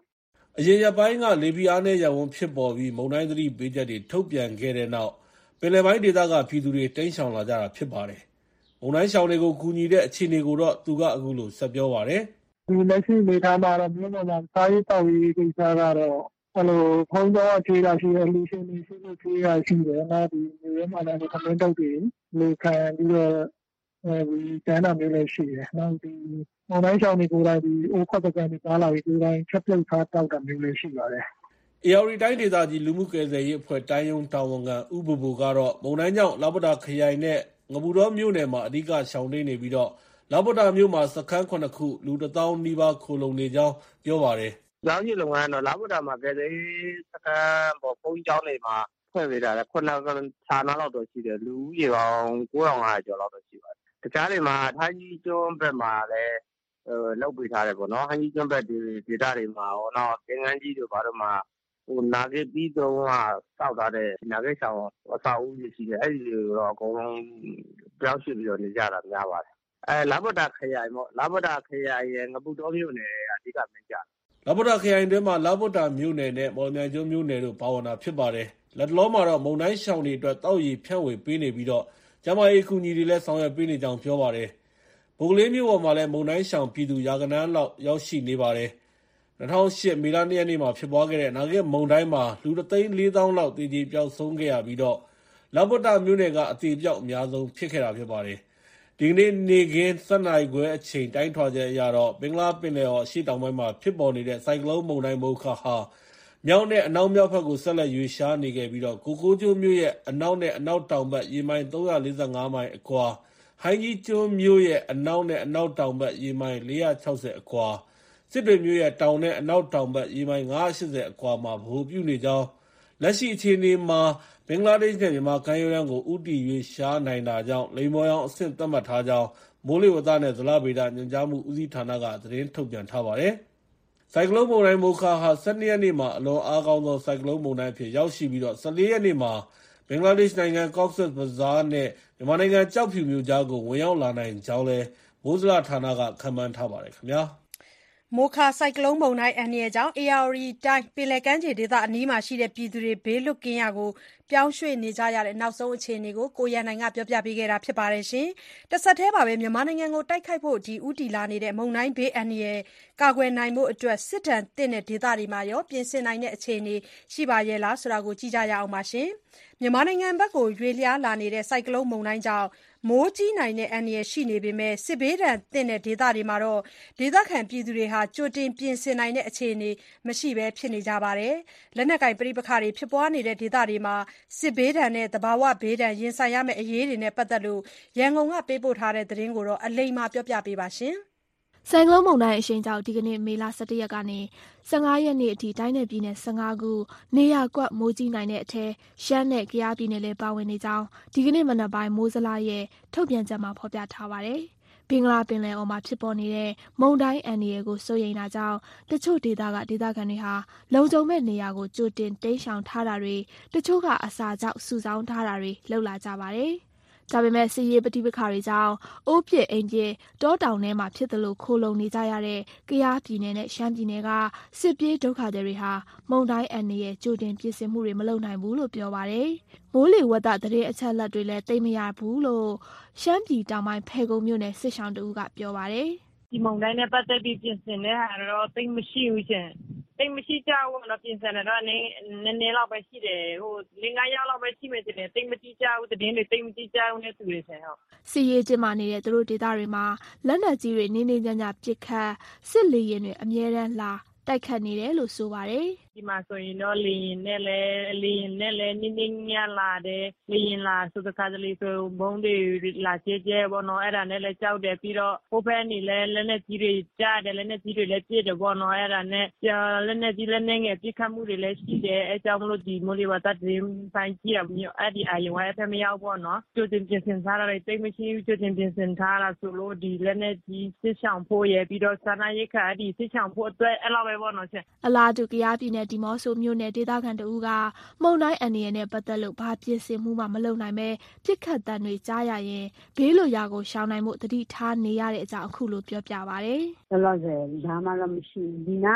အရင်ရက်ပိုင်းကလေပြင်းအားနည်းရပ်ဝန်းဖြစ်ပေါ်ပြီးမုန်တိုင်းသတိပေးချက်တွေထုတ်ပြန်ခဲ့တဲ့နောက်ပင်လယ်ပိုင်းဒေသကပြည်သူတွေတိမ်းရှောင်လာကြတာဖြစ်ပါတယ်။မုန်တိုင်းရှောင်တွေကိုကူညီတဲ့အခြေအနေကိုတော့သူကအခုလိုဆက်ပြောပါတယ်။ဒီလက်ရှိနေထားမှာတော့မြို့ပေါ်မှာစားရေးတောက်ရေးကိစ္စကတော့အဲ့လိုဖုန်းတော့အခြေရရှိတဲ့လူရှင်တွေရှိလို့ခြေရရှိတယ်။နောက်ဒီမြို့မှာလည်းခမင်းတုတ်တွေလေခံပြီးတော့အဲဒီကျန်းတာမျိုးလည်းရှိတယ်။နောက်ဒီမုန်တိုင်းရှောင်တွေကိုယ်တိုင်ဒီအိုးခွက်ပကံတွေပါလာပြီးကိုယ်တိုင်ချက်ပြုတ်ထားတောက်တာမျိုးလည်းရှိပါတယ်။အေရဝတီတိုင်းဒေသကြီးလူမှုကယ်ဆယ်ရေးအဖွဲ့တိုင်းရုံးတာဝန်ခံဥပဘိုကတော့မုန်တိုင်းကြောင့်လပတာခရိုင်နဲ့ငပူတော်မြို့နယ်မှာအဓိကရှောင်နေနေပြီးတော့လပတာမြို့မှာစခန်းခုနှစ်ခုလူတစ်သောင်းနီးပါးခိုလုံနေကြောင်းပြောပါတယ်။ကျောင်းကြီးလုပ်ငန်းတော့လပတာမှာကယ်ဆယ်ရေးစခန်းပေါ်ဘုံကျောင်းတွေမှာဖွဲ့ပေးတာလေခုနှစ်ဌာနလောက်တော့ရှိတယ်လူဦးရေပေါင်းကိုးထောင်၅ရာကျော်လောက်တော့ရှိပါတယ်။တခြားတွေမှာထိုင်းကြီးကျွန်းဘက်မှာလည်းလောက်ပေးထားတယ်ပေါ့နော်။ထိုင်းကြီးကျွန်းဘက်ဒီဒေသတွေမှာရောနောက်သင်္ကန်းကြီးတွေဘာလို့မှဟိုနာဂစ်ပြီးတော့စောက်ထားတဲ့နာဂစ်ဆောင်အဆောက်အဦတွေရှိတယ်အဲ့ဒီတော့အကုန်လုံးပြောင်းရွှေ့ပြီးတော့နေကြတာများပါတယ်အဲလဘတာခရိုင်ပေါ့လဘတာခရိုင်ရဲ့ငပူတော်မြို့နယ်အဓိကမင်းကြလဘတာခရိုင်တွင်းမှာလဘတာမြို့နယ်နဲ့မော်လမြိုင်ကျွန်းမြို့နယ်တို့ပါဝင်တာဖြစ်ပါတယ်လက်တလုံးမှာတော့မုံတိုင်းရှောင်တွေအတွက်တောက်ရီဖြန့်ဝေပေးနေပြီးတော့ကျမအေးကူညီတွေလည်းဆောင်ရွက်ပေးနေကြောင်းပြောပါတယ်ဘိုကလေးမြို့ပေါ်မှာလည်းမုံတိုင်းရှောင်ပြည်သူရာကနန်းလောက်ရောက်ရှိနေပါတယ်၂၀၀၈မေလ၂ရက်နေ့မှာဖြစ်ပွားခဲ့တဲ့နာဂစ်မုန်တိုင်းမှာလူတစ်သိန်းလေးသောင်းလောက်တည်ကြည်ပျောက်ဆုံးခဲ့ရပြီးတော့လဘတာမြို့နယ်ကအသေးပြောက်အများဆုံးဖြစ်ခဲ့တာဖြစ်ပါတယ်။ဒီကနေ့နေ့ခင်းစက်နိုင်ခွဲအချိန်တိုင်းထွာချက်အရတော့ဘင်္ဂလားပင်လယ်အော်အရှေ့တောင်ပိုင်းမှာဖြစ်ပေါ်နေတဲ့ဆိုင်ကလုန်းမုန်တိုင်းမိုခါဟာမြောက်နဲ့အနောက်မြောက်ဘက်ကိုဆက်လက်ရွေ့ရှားနေခဲ့ပြီးတော့ကိုကိုကျွန်းမြို့ရဲ့အနောက်နဲ့အနောက်တောင်ဘက်ရေမိုင်၃၄၅မိုင်အကွာဟိုင်းကြီးကျွန်းမြို့ရဲ့အနောက်နဲ့အနောက်တောင်ဘက်ရေမိုင်၄၆၀အကွာစစ်တွေမြို့ရဲ့တောင်နဲ့အနောက်တောင်ဘက်ရေမိုင်၅၈၀အကွာမှာဗဟိုပြုနေကြောင်းလက်ရှိအခြေအနေမှာဘင်္ဂလားဒေ့ရှ်နဲ့မြန်မာကမ်းရိုးတန်းကိုဥတီရွေးရှားနိုင်တာကြောင့်လိမ္မော်ရောင်အဆင့်သတ်မှတ်ထားကြောင်းမိုးလေဝသနဲ့ဇလဗေဒညွှန်ကြားမှုဦးစီးဌာနကသတင်းထုတ်ပြန်ထားပါတယ်။ဆိုင်ကလုန်းမုန်တိုင်းမိုခါဟာ၁၂ရက်နေ့မှာအလွန်အားကောင်းသောဆိုင်ကလုန်းမုန်တိုင်းဖြစ်ရောက်ရှိပြီးတော့၁၄ရက်နေ့မှာဘင်္ဂလားဒေ့ရှ်နိုင်ငံကော့ဆက်ဘဇားနဲ့မြန်မာနိုင်ငံကြောက်ဖြူမြို့ကြားကိုဝင်ရောက်လာနိုင်ကြောင်းလည်းမိုးဇလဌာနကခန့်မှန်းထားပါတယ်ခင်ဗျာ။မိုခါဆိုင်ကလုန်းမုန်တိုင်းအန္တရာယ်ကြောင့်အေရဝတီတိုင်းပင်လယ်ကမ်းခြေဒေသအနီးမှာရှိတဲ့ပြည်သူတွေဘေးလွတ်ကင်းရာကိုပြောင်းရွှေ့နေကြရတဲ့နောက်ဆုံးအခြေအနေကိုကိုရန်နိုင်ကပြောပြပေးခဲ့တာဖြစ်ပါတယ်ရှင်။တစ်ဆက်တည်းမှာပဲမြန်မာနိုင်ငံကိုတိုက်ခိုက်ဖို့ဒီဥတီလာနေတဲ့မုန်တိုင်းဘေးအန္တရာယ်ကာကွယ်နိုင်ဖို့အတွက်စစ်တမ်းတင်တဲ့ဒေသတွေမှာရောပြင်ဆင်နိုင်တဲ့အခြေအနေရှိပါရဲ့လားဆိုတာကိုကြည့်ကြရအောင်ပါရှင်။မြန်မာနိုင်ငံဘက်ကိုရွေ့လျားလာနေတဲ့ဆိုင်ကလုန်းမုန်တိုင်းကြောင့်မိုးကြီးနိုင်တဲ့အန္တရာယ်ရှိနေပေမဲ့စစ်ဘေးဒဏ်သင့်တဲ့ဒေသတွေမှာတော့ဒေသခံပြည်သူတွေဟာကြိုတင်ပြင်ဆင်နိုင်တဲ့အခြေအနေမရှိဘဲဖြစ်နေကြပါတယ်။လက်နက်ကိုင်ပဋိပက္ခတွေဖြစ်ပွားနေတဲ့ဒေသတွေမှာစစ်ဘေးဒဏ်နဲ့သဘာဝဘေးဒဏ်ရင်ဆိုင်ရမယ့်အရေးတွေနဲ့ပတ်သက်လို့ရန်ကုန်ကပေးပို့ထားတဲ့သတင်းကိုအလိမ္မာပြောပြပေးပါရှင်။ဆိုင်ကလုန်းမုန်တိုင်းအရှိန်ကြောင့်ဒီကနေ့မေလ၁၁ရက်ကနေ၁၅ရက်နေ့အထိတိုင်းနယ်ပြည်နယ်၁၅ခုနေရာကွက်မိုးကြီးနိုင်တဲ့အထက်ရှမ်းနဲ့ကယားပြည်နယ်လည်းပါဝင်နေကြောင်းဒီကနေ့မနက်ပိုင်းမိုးဇလရဲ့ထုတ်ပြန်ချက်မှာဖော်ပြထားပါတယ်။ဘင်္ဂလားပင်လယ်အော်မှာဖြစ်ပေါ်နေတဲ့မုန်တိုင်းအန္တရာယ်ကိုစိုးရိမ်တာကြောင့်တချို့ဒေသကဒေသခံတွေဟာလုံခြုံမဲ့နေရာကိုကြိုတင်တိမ်းရှောင်ထားတာတွေတချို့ကအစာကြောက်စုဆောင်းထားတာတွေလုပ်လာကြပါတယ်။ဒါပေမဲ့စစ်ရေးပဋိပက္ခတွေကြောင့်အိုးပြစ်အိမ်ပြစ်တောတောင်ထဲမှာဖြစ်သလိုခိုလုံနေကြရတဲ့ကယားပြည်နယ်နဲ့ရှမ်းပြည်နယ်ကစစ်ပြေးဒုက္ခသည်တွေဟာမုန်တိုင်းအန္တရာယ်ကြိုတင်ပြင်ဆင်မှုတွေမလုပ်နိုင်ဘူးလို့ပြောပါတယ်။မိုးလေဝသသတင်းအချက်အလက်တွေလည်းသိမရဘူးလို့ရှမ်းပြည်တောင်ပိုင်းဖဲကုန်းမြို့နယ်စစ်ဆောင်တူကပြောပါတယ်။ဒီမုန်တိုင်းနဲ့ပတ်သက်ပြီးပြင်ဆင်တဲ့ဟာတော့သိမရှိဘူးရှင်။သိမရှိကြဘူးတော့ပြင်ဆင်တော့နည်းနည်းနည်းလောက်ပဲရှိတယ်ဟိုလင်းကားရောက်လောက်ပဲရှိမယ်တင်သိမကြည့်ကြဘူးတည်င်းတွေသိမကြည့်ကြဘူးနဲ့သူတွေဆင်ဟုတ်စီရေးကျင်းမာနေတဲ့သူတို့ဒေသတွေမှာလက်နက်ကြီးတွေနေနေညညပစ်ခတ်စစ်လေရင်တွေအမြဲတမ်းလာတိုက်ခတ်နေတယ်လို့ဆိုပါတယ်ဒီမှာဆိုရင်တော့လေရင်နဲ့လဲလေရင်နဲ့လဲနင်းနင်းညလာတယ်လေရင်လာဆိုတဲ့ခါတလေဆိုဘုံတွေလာကျဲကျဲပေါ့နော်အဲ့ဒါနဲ့လဲကြောက်တယ်ပြီးတော့ဟိုဘက်နေလဲလက်နဲ့ကြီးတွေကြားတယ်လက်နဲ့ကြီးတွေလဲပြည့်တယ်ပေါ့နော်အဲ့ဒါနဲ့လက်နဲ့ကြီးလက်နဲ့ငယ်ပြစ်ခတ်မှုတွေလဲရှိတယ်အဲကြောင့်မလို့ဒီမိုးလေဝသသတင်းဆိုင်ကြည့်ရမျိုးအဲ့ဒီအာရုံအဖက်မရောက်ပေါ့နော်ကြိုတင်ပြင်ဆင်ထားတာတွေတိတ်မရှိဘူးကြိုတင်ပြင်ဆင်ထားတာဆိုလို့ဒီလက်နဲ့ကြီးစစ်ဆောင်ဖို့ရပြီးတော့စာနာရိတ်ခါအဲ့ဒီစစ်ဆောင်ဖို့အတွက်အဲ့လိုပဲပေါ့နော်ရှင်အလားတူကယားပြည်နယ်ဒီမော့ဆိုမြို့နယ်ဒေသခံတဦးကမုန်တိုင်းအန္တရာယ်နဲ့ပတ်သက်လို့ဘာပြင်ဆင်မှုမှမလုပ်နိုင်ပဲပြစ်ခတ်တမ်းတွေကြားရရင်ဘေးလိုရာကိုရှောင်နိုင်မှုတတိထားနေရတဲ့အကြောင်းအခုလိုပြောပြပါဗျ။လောလောဆယ်ဒါမှလည်းမရှိဒီနာပ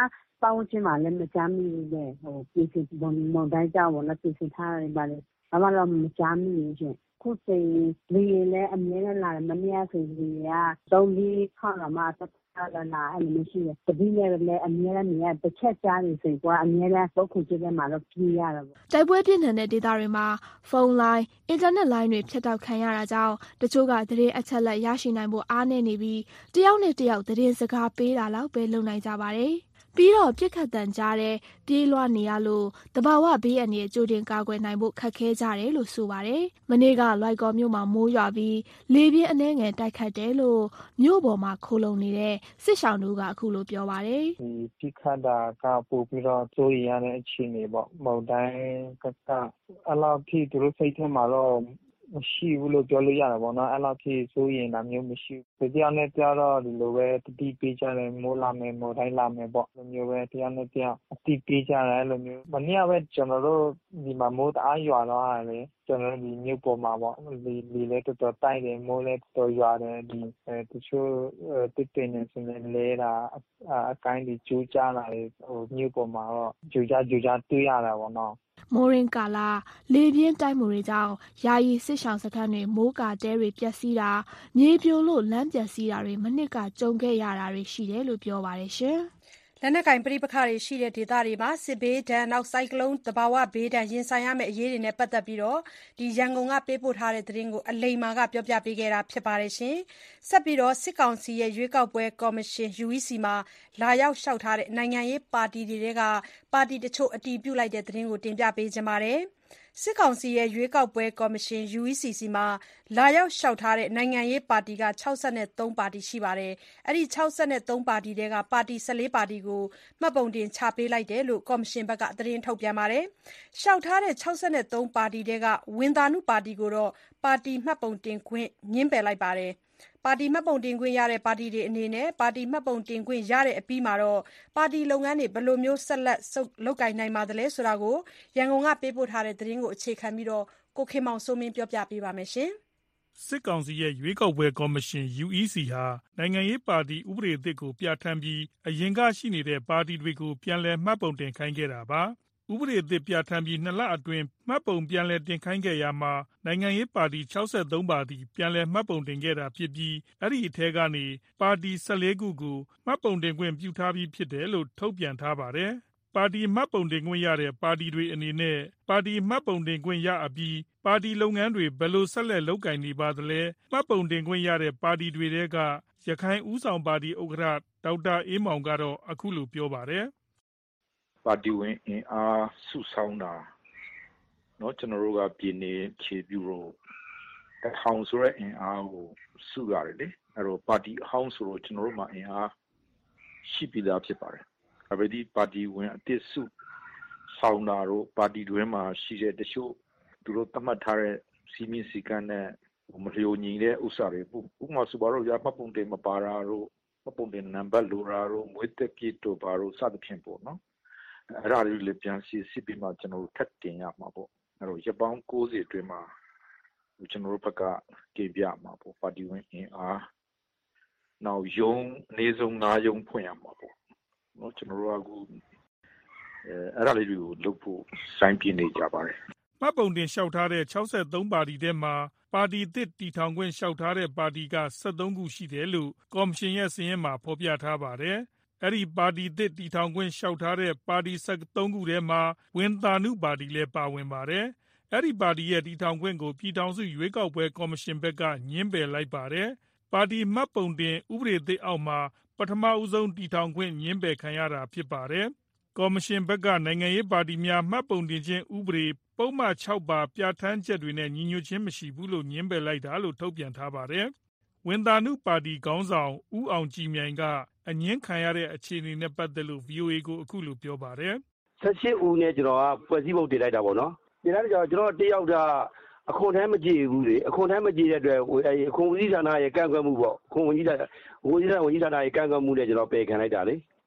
ပတ်ဝန်းကျင်မှာလည်းမကြားမိဘူးလေဟိုပြင်ဆင်ပုံမုန်တိုင်းကြောင့်ပေါ့နော်ပြင်ဆင်ထားတယ်ပါလေဘာမှတော့မကြားမိဘူးရှင်ခုစိန်လေလည်းအမြဲတမ်းလာတယ်မနေ့ကဆိုလေကသုံးလေးခေါက်လာမှလာလာအဲ့လိုမရှိဘူးတပိနဲ့လည်းအမြဲတမ်းမြင်တစ်ချက်ကြားနေဆိုကွာအမြဲတမ်းပုတ်ခုကျတဲ့မှာတော့ပြေးရတာပေါ့တိုက်ပွဲပြင်းထန်တဲ့ဒေသတွေမှာဖုန်းလိုင်းအင်တာနက်လိုင်းတွေဖြတ်တောက်ခံရတာကြောင့်တချို့ကသတင်းအချက်အလက်ရရှိနိုင်ဖို့အားနည်းနေပြီးတယောက်နဲ့တယောက်သတင်းစကားပေးတာလောက်ပဲလုပ်နိုင်ကြပါတယ်ပြီးတော့ပြစ်ခတ်တန်ကြားတဲ့ပြေးလွှားနေရလို့တဘာဝဘေးအန္တရာယ်ကြိုတင်ကာကွယ်နိုင်ဖို့ခက်ခဲကြတယ်လို့ဆိုပါတယ်။မနေ့ကလွိုက်ကော်မြို့မှာမိုးရွာပြီးလေပြင်းအနှဲငယ်တိုက်ခတ်တယ်လို့မြို့ပေါ်မှာခိုးလုံနေတဲ့စစ်ရှောင်းတို့ကအခုလိုပြောပါတယ်။ဒီပြစ်ခတ်တာကပို့ပြီးတော့စိုးရိမ်ရတဲ့အခြေအနေပေါ့။မုန်တိုင်းကအဲ့လောက်ထိသူတို့စိတ်ထဲမှာတော့မရှိဘူးလို့ပြောလို့ရတာပေါ့နော်အဲ့လောက်ကြီးစိုးရင်တာမျိုးမရှိဘူးတရားနဲ့တရားတော့ဒီလိုပဲတတိပေးကြတယ်မိုးလာမယ်မိုးတိုင်းလာမယ်ပေါ့လိုမျိုးပဲတရားနဲ့တရားအတိပေးကြတယ်အဲ့လိုမျိုးမနေ့ကပဲကျွန်တော်တို့ဒီမှာမိုးတအားရွာတော့ရတယ်ကျွန်တော်ဒီမြို့ပေါ်မှာပေါ့ဒီဒီလဲတော်တော်တိုက်တယ်မိုးလဲတော်တော်ရွာတယ်ဒီအဲတချို့တစ်တင်နေစနေလဲတာအကိုင်းဒီကျိုးကြလာတယ်ဟိုမြို့ပေါ်မှာတော့ကျိုးကြကျိုးကြတွေ့ရတာပေါ့နော်မိုးရင်းကာလာလေပြင်းတိုက်မှုတွေကြောင့်ယာယီစစ်ရှောင်စခန်းတွေမိုးကာတဲတွေပျက်စီးတာမြေပြိုလို့လမ်းပျက်စီးတာတွေမနစ်ကကြုံခဲ့ရတာတွေရှိတယ်လို့ပြောပါတယ်ရှင်။လက်နက်ကင်ပဋိပက္ခတွေရှိတဲ့ဒေသတွေမှာစစ်ဘေးဒဏ်နောက်ဆိုင်ကလုန်းတဘာဝဘေးဒဏ်ရင်ဆိုင်ရမယ့်အရေးတွေနဲ့ပတ်သက်ပြီးတော့ဒီရန်ကုန်ကပေးပို့ထားတဲ့သတင်းကိုအလိမ္မာကပြောပြပေးခဲ့တာဖြစ်ပါတယ်ရှင်။ဆက်ပြီးတော့စစ်ကောင်စီရဲ့ရွေးကောက်ပွဲကော်မရှင် ယူ အီ စီ မှာလာရောက်လျှောက်ထားတဲ့နိုင်ငံရေးပါတီတွေကပါတီတချို့အတည်ပြုလိုက်တဲ့သတင်းကိုတင်ပြပေးခြင်းပါတယ်။စစ်ကောင်စီရဲ့ရွေးကောက်ပွဲကော်မရှင် ယူ အီ စီ စီမှာလာရောက်လျှောက်ထားတဲ့နိုင်ငံရေးပါတီက၆၃ပါတီရှိပါတယ်။အဲ့ဒီ၆၃ပါတီတွေကပါတီ၁၄ပါတီကိုမှတ်ပုံတင်ချပေးလိုက်တယ်လို့ကော်မရှင်ဘက်ကသတင်းထုတ်ပြန်ပါတယ်။လျှောက်ထားတဲ့၆၃ပါတီတွေကဝင်းသာနုပါတီကိုတော့ပါတီမှတ်ပုံတင်ခွင့်ငြင်းပယ်လိုက်ပါတယ်။ပါတီမှတ်ပုံတင်ခွင့်ရတဲ့ပါတီတွေအနေနဲ့ပါတီမှတ်ပုံတင်ခွင့်ရတဲ့အပြီးမှာတော့ပါတီလုပ်ငန်းတွေဘယ်လိုမျိုးဆက်လက်လုပ်ကိုင်နိုင်ပါသလဲဆိုတာကိုရန်ကုန်ကပေးပို့ထားတဲ့သတင်းကိုအခြေခံပြီးတော့ကိုခင်မောင်စိုးမင်းပြောပြပေးပါမယ်ရှင်။စစ်ကောင်စီရဲ့ရွေးကောက်ပွဲကော်မရှင် ယူ အီ စီ ဟာနိုင်ငံရေးပါတီဥပဒေအသစ်ကိုပြဋ္ဌာန်းပြီးအရင်ကရှိနေတဲ့ပါတီတွေကိုပြန်လည်မှတ်ပုံတင်ခိုင်းခဲ့တာပါ။ဥပဒေအသစ်ပြဋ္ဌာန်းပြီးနှစ်လအတွင်းမှတ်ပုံပြန်လည်တင်ခိုင်းခဲ့ရမှာနိုင်ငံရေးပါတီ၆၃ပါတီပြန်လည်မှတ်ပုံတင်ခဲ့တာဖြစ်ပြီးအဲ့ဒီအထဲကနေပါတီ၁၄ခုကိုမှတ်ပုံတင်ခွင့်ပြုထားပြီးဖြစ်တယ်လို့ထုတ်ပြန်ထားပါတယ်။ပါတီမှတ်ပုံတင်ခွင့်ရတဲ့ပါတီတွေအနေနဲ့ပါတီမှတ်ပုံတင်ခွင့်ရအပြီးပါတီလုပ်ငန်းတွေဘယ်လိုဆက်လက်လုပ်ကိုင်နေပါသလဲမှတ်ပုံတင်ခွင့်ရတဲ့ပါတီတွေတဲကရခိုင်ဦးဆောင်ပါတီဥက္ကဋ္ဌဒေါက်တာအေးမောင်ကတော့အခုလိုပြောပါတယ်ပါတီဝင်အင်အားစုဆောင်းတာเนาะကျွန်တော်တို့ကပြည်နေခြေပြုလို့တထောင်ဆိုတဲ့အင်အားကိုစုရတယ်လေအဲ့တော့ပါတီအဟောင်းဆိုတော့ကျွန်တော်တို့မှာအင်အားရှိပြီးသားဖြစ်ပါတယ်အဲ့ဒီပါတီဝင်အသစ်စုဆောင်းတာတို့ပါတီတွင်းမှာရှိတဲ့တချို့သူတို့သတ်မှတ်ထားတဲ့စီမင်းစည်းကမ်းနဲ့မလျော်ညီတဲ့ဥစ္စာတွေဥပမာဆိုပါတော့ရမှတ်ပုံတင်မပါတာတို့မှတ်ပုံတင်နံပါတ်လိုတာတို့မွေးတက်ပြည့်တို့ပါတို့စသဖြင့်ပေါ့နော်အဲ့ဒါတွေလည်းပြန်စီစစ်ပြီးမှကျွန်တော်တို့ထပ်တင်ရမှာပေါ့အဲ့တော့ရပောင်း၉၀အတွင်းမှာကျွန်တော်တို့ဘက်ကကြေပြမှာပေါ့ပါတီဝင်အင်အားနောက်ယုံအနည်းဆုံး၅ယုံဖွင့်ရမှာပေါ့နော်ကျွန်တော်တို့ကအခုအဲအဲ့ဒါလေးတွေကိုလုပ်ဖို့စိုင်းပြနေကြပါတယ်မှတ်ပုံတင်လျှောက်ထားတဲ့၆၃ပါတီထဲမှာပါတီသစ်တီထောင်ခွင့်လျှောက်ထားတဲ့ပါတီက၁၃ခုရှိတယ်လို့ကော်မရှင်ရဲ့စာရင်းမှာဖော်ပြထားပါတယ်အဲ့ဒီပါတီသစ်တီထောင်ခွင့်လျှောက်ထားတဲ့ပါတီ၁၃ခုထဲမှာဝင်းသာနုပါတီလည်းပါဝင်ပါတယ်။အဲ့ဒီပါတီရဲ့တီထောင်ခွင့်ကိုပြည်ထောင်စုရွေးကောက်ပွဲကော်မရှင်ဘက်ကညှင်းပယ်လိုက်ပါတယ်။ပါတီမှတ်ပုံတင်ဥပဒေသစ်အောက်မှာပထမဦးဆုံးတီထောင်ခွင့်ညှင်းပယ်ခံရတာဖြစ်ပါတယ်။ကော်မရှင်ဘက်ကနိုင်ငံရေးပါတီများမှတ်ပုံတင်ခြင်းဥပဒေပုံမှန်၆ပါပြဋ္ဌာန်းချက်တွေနဲ့ညီညွတ်ခြင်းမရှိဘူးလို့ညှင်းပယ်လိုက်တာလို့ထုတ်ပြန်ထားပါတယ်။ဝင်းသာနုပါတီခေါင်းဆောင်ဦးအောင်ကြည်မြိုင်ကအငင်းခံရတဲ့အခြေအနေနဲ့ပတ်သက်လို့ ဗွီအိုအေ ကိုအခုလိုပြောပါတယ်။၁၈ဦးနဲ့ကျွန်တော်ကဖွဲ့စည်းပုံတင်လိုက်တာပေါ့နော်။တင်လိုက်တော့ကျွန်တော်တယောက်ကအခွန်ထမ်းမကြည့်ဘူးလေ။အခွန်ထမ်းမကြည့်တဲ့အတွက်အဲအခွန်ဝန်ကြီးဌာနရဲ့ကန့်ကွက်မှုပေါ့။အခွန်ဝန်ကြီးဌာနဝန်ကြီးဌာနဝန်ကြီးဌာနရဲ့ကန့်ကွက်မှုနဲ့ကျွန်တော်ပယ်ခံလိုက်တာလေ။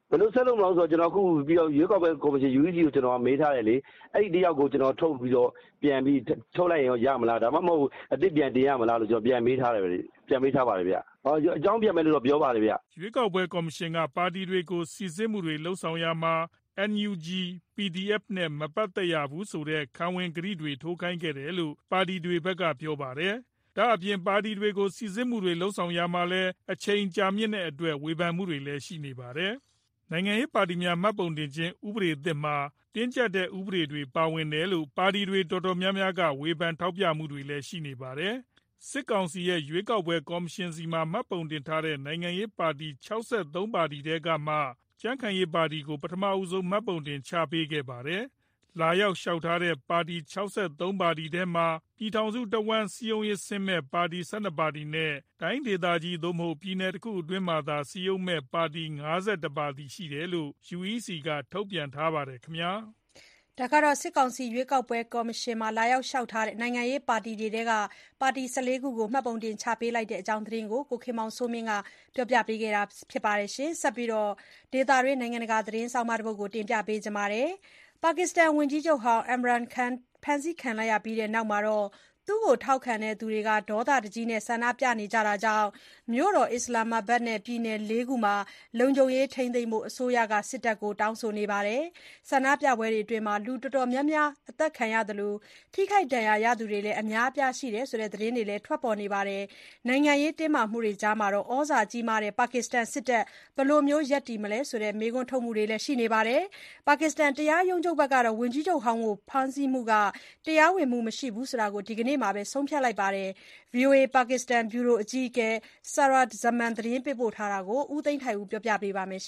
ဘယ်လိုဆက်လုပ်မလဲဆိုတော့ကျွန်တော်အခုပြီးတော့ရွေးကောက်ပွဲကော်မရှင် U E C ကိုကျွန်တော်မေးထားတယ်လေအဲ့ဒီတယောက်ကိုကျွန်တော်ထုတ်ပြီးတော့ပြန်ပြီးထုတ်လိုက်ရင်ရမလားဒါမှမဟုတ်အစ်စ်ပြန်တင်ရမလားလို့ကျွန်တော်ပြန်မေးထားတယ်ဗျပြန်မေးထားပါတယ်ဗျဟောအကြောင်းပြန်မယ်လို့တော့ပြောပါတယ်ဗျရွေးကောက်ပွဲကော်မရှင်ကပါတီတွေကိုစီစစ်မှုတွေလှုပ်ဆောင်ရမှာ N U G P D F နဲ့မပတ်သက်ရဘူးဆိုတဲ့ခံဝန်ကတိတွေထိုးခိုင်းခဲ့တယ်လို့ပါတီတွေဘက်ကပြောပါတယ်ဒါအပြင်ပါတီတွေကိုစီစစ်မှုတွေလှုပ်ဆောင်ရမှာလဲအချိန်ကြာမြင့်တဲ့အတွက်ဝေဖန်မှုတွေလည်းရှိနေပါတယ်နိုင်ငံရေးပါတီများမှတ်ပုံတင်ခြင်းဥပဒေသစ်မှာတင်းကျပ်တဲ့ဥပဒေတွေပါဝင်တယ်လို့ပါတီတွေတော်တော်များများကဝေဖန်ထောက်ပြမှုတွေလည်းရှိနေပါတယ်စစ်ကောင်စီရဲ့ရွေးကောက်ပွဲကော်မရှင်စီမှာမှတ်ပုံတင်ထားတဲ့နိုင်ငံရေးပါတီ၆၃ပါတီတဲကမှကြံ့ခိုင်ရေးပါတီကိုပထမဦးဆုံးမှတ်ပုံတင်ချပေးခဲ့ပါတယ်လာရောက်လျှောက်ထားတဲ့ပါတီ၆၃ပါတီထဲမှာပြည်ထောင်စုတဝန်းစီယုံရေးဆင်းမဲ့ပါတီ၁၂ပါတီနဲ့တိုင်းဒေသကြီးသို့မဟုတ်ပြည်နယ်တစ်ခုအတွင်းမှာသာစီယုံမဲ့ပါတီ၅၁ပါတီရှိတယ်လို့ U E C ကထုတ်ပြန်ထားပါတယ်ခင်ဗျာဒါကတော့စစ်ကောင်စီရွေးကောက်ပွဲကော်မရှင်မှာလာရောက်လျှောက်ထားတဲ့နိုင်ငံရေးပါတီတွေကပါတီ၁၄ခုကိုမှတ်ပုံတင်ချပေးလိုက်တဲ့အကြောင်းသတင်းကိုကိုခင်မောင်စိုးမင်းကပြောပြပေးခဲ့တာဖြစ်ပါတယ်ရှင်ဆက်ပြီးတော့ဒေသတွင်းနိုင်ငံတကာသတင်းဆောင်မတစ်ပုဒ်ကိုတင်ပြပေးကြပါမယ်ပါကစ္စတန်ဝန်ကြီးချုပ်ဟောင်း Imran Khan ဖမ်းဆီးခံလိုက်ရပြီးတဲ့နောက်မှာတော့သူ့ကိုထောက်ခံတဲ့သူတွေကဒေါသတကြီးနဲ့ဆန္ဒပြနေကြတာကြောင့်မြို့တော်အစ္စလာမ္မာဘတ်နဲ့ပြည်နယ်လေးခုမှာလုံခြုံရေးထိန်းသိမ်းဖို့အစိုးရကစစ်တပ်ကိုတောင်းဆိုနေပါတယ်။ဆန္ဒပြပွဲတွေအတွင်းလူတော်တော်များများအသက်ခံရသလိုထိခိုက်ဒဏ်ရာရသူတွေလည်းအများအပြားရှိတယ်ဆိုတဲ့သတင်းတွေလည်းထွက်ပေါ်နေပါတယ်။နိုင်ငံရေးတင်းမာမှုတွေကြားမှာတော့ဩဇာကြီးမားတဲ့ပါကစ္စတန်စစ်တပ်ဘယ်လိုမျိုးရပ်တည်မလဲဆိုတဲ့မေးခွန်းထုတ်မှုတွေလည်းရှိနေပါတယ်။ပါကစ္စတန်တရားရုံးချုပ်ဘက်ကတော့ဝန်ကြီးချုပ်ဟောင်းကိုဖမ်းဆီးမှုကတရားဝင်မှုမရှိဘူးဆိုတာကိုဒီကနေ့မှာပဲဆုံးဖြတ်လိုက်ပါတယ်။ V O A ပါကစ္စတန်ဗျူရိုအကြီးအကဲ Sarah Zaman သတင်းပေးပို့ထားတာကိုဦးသိန်းထိုင်ဦးပြောပြပေးပါမယ်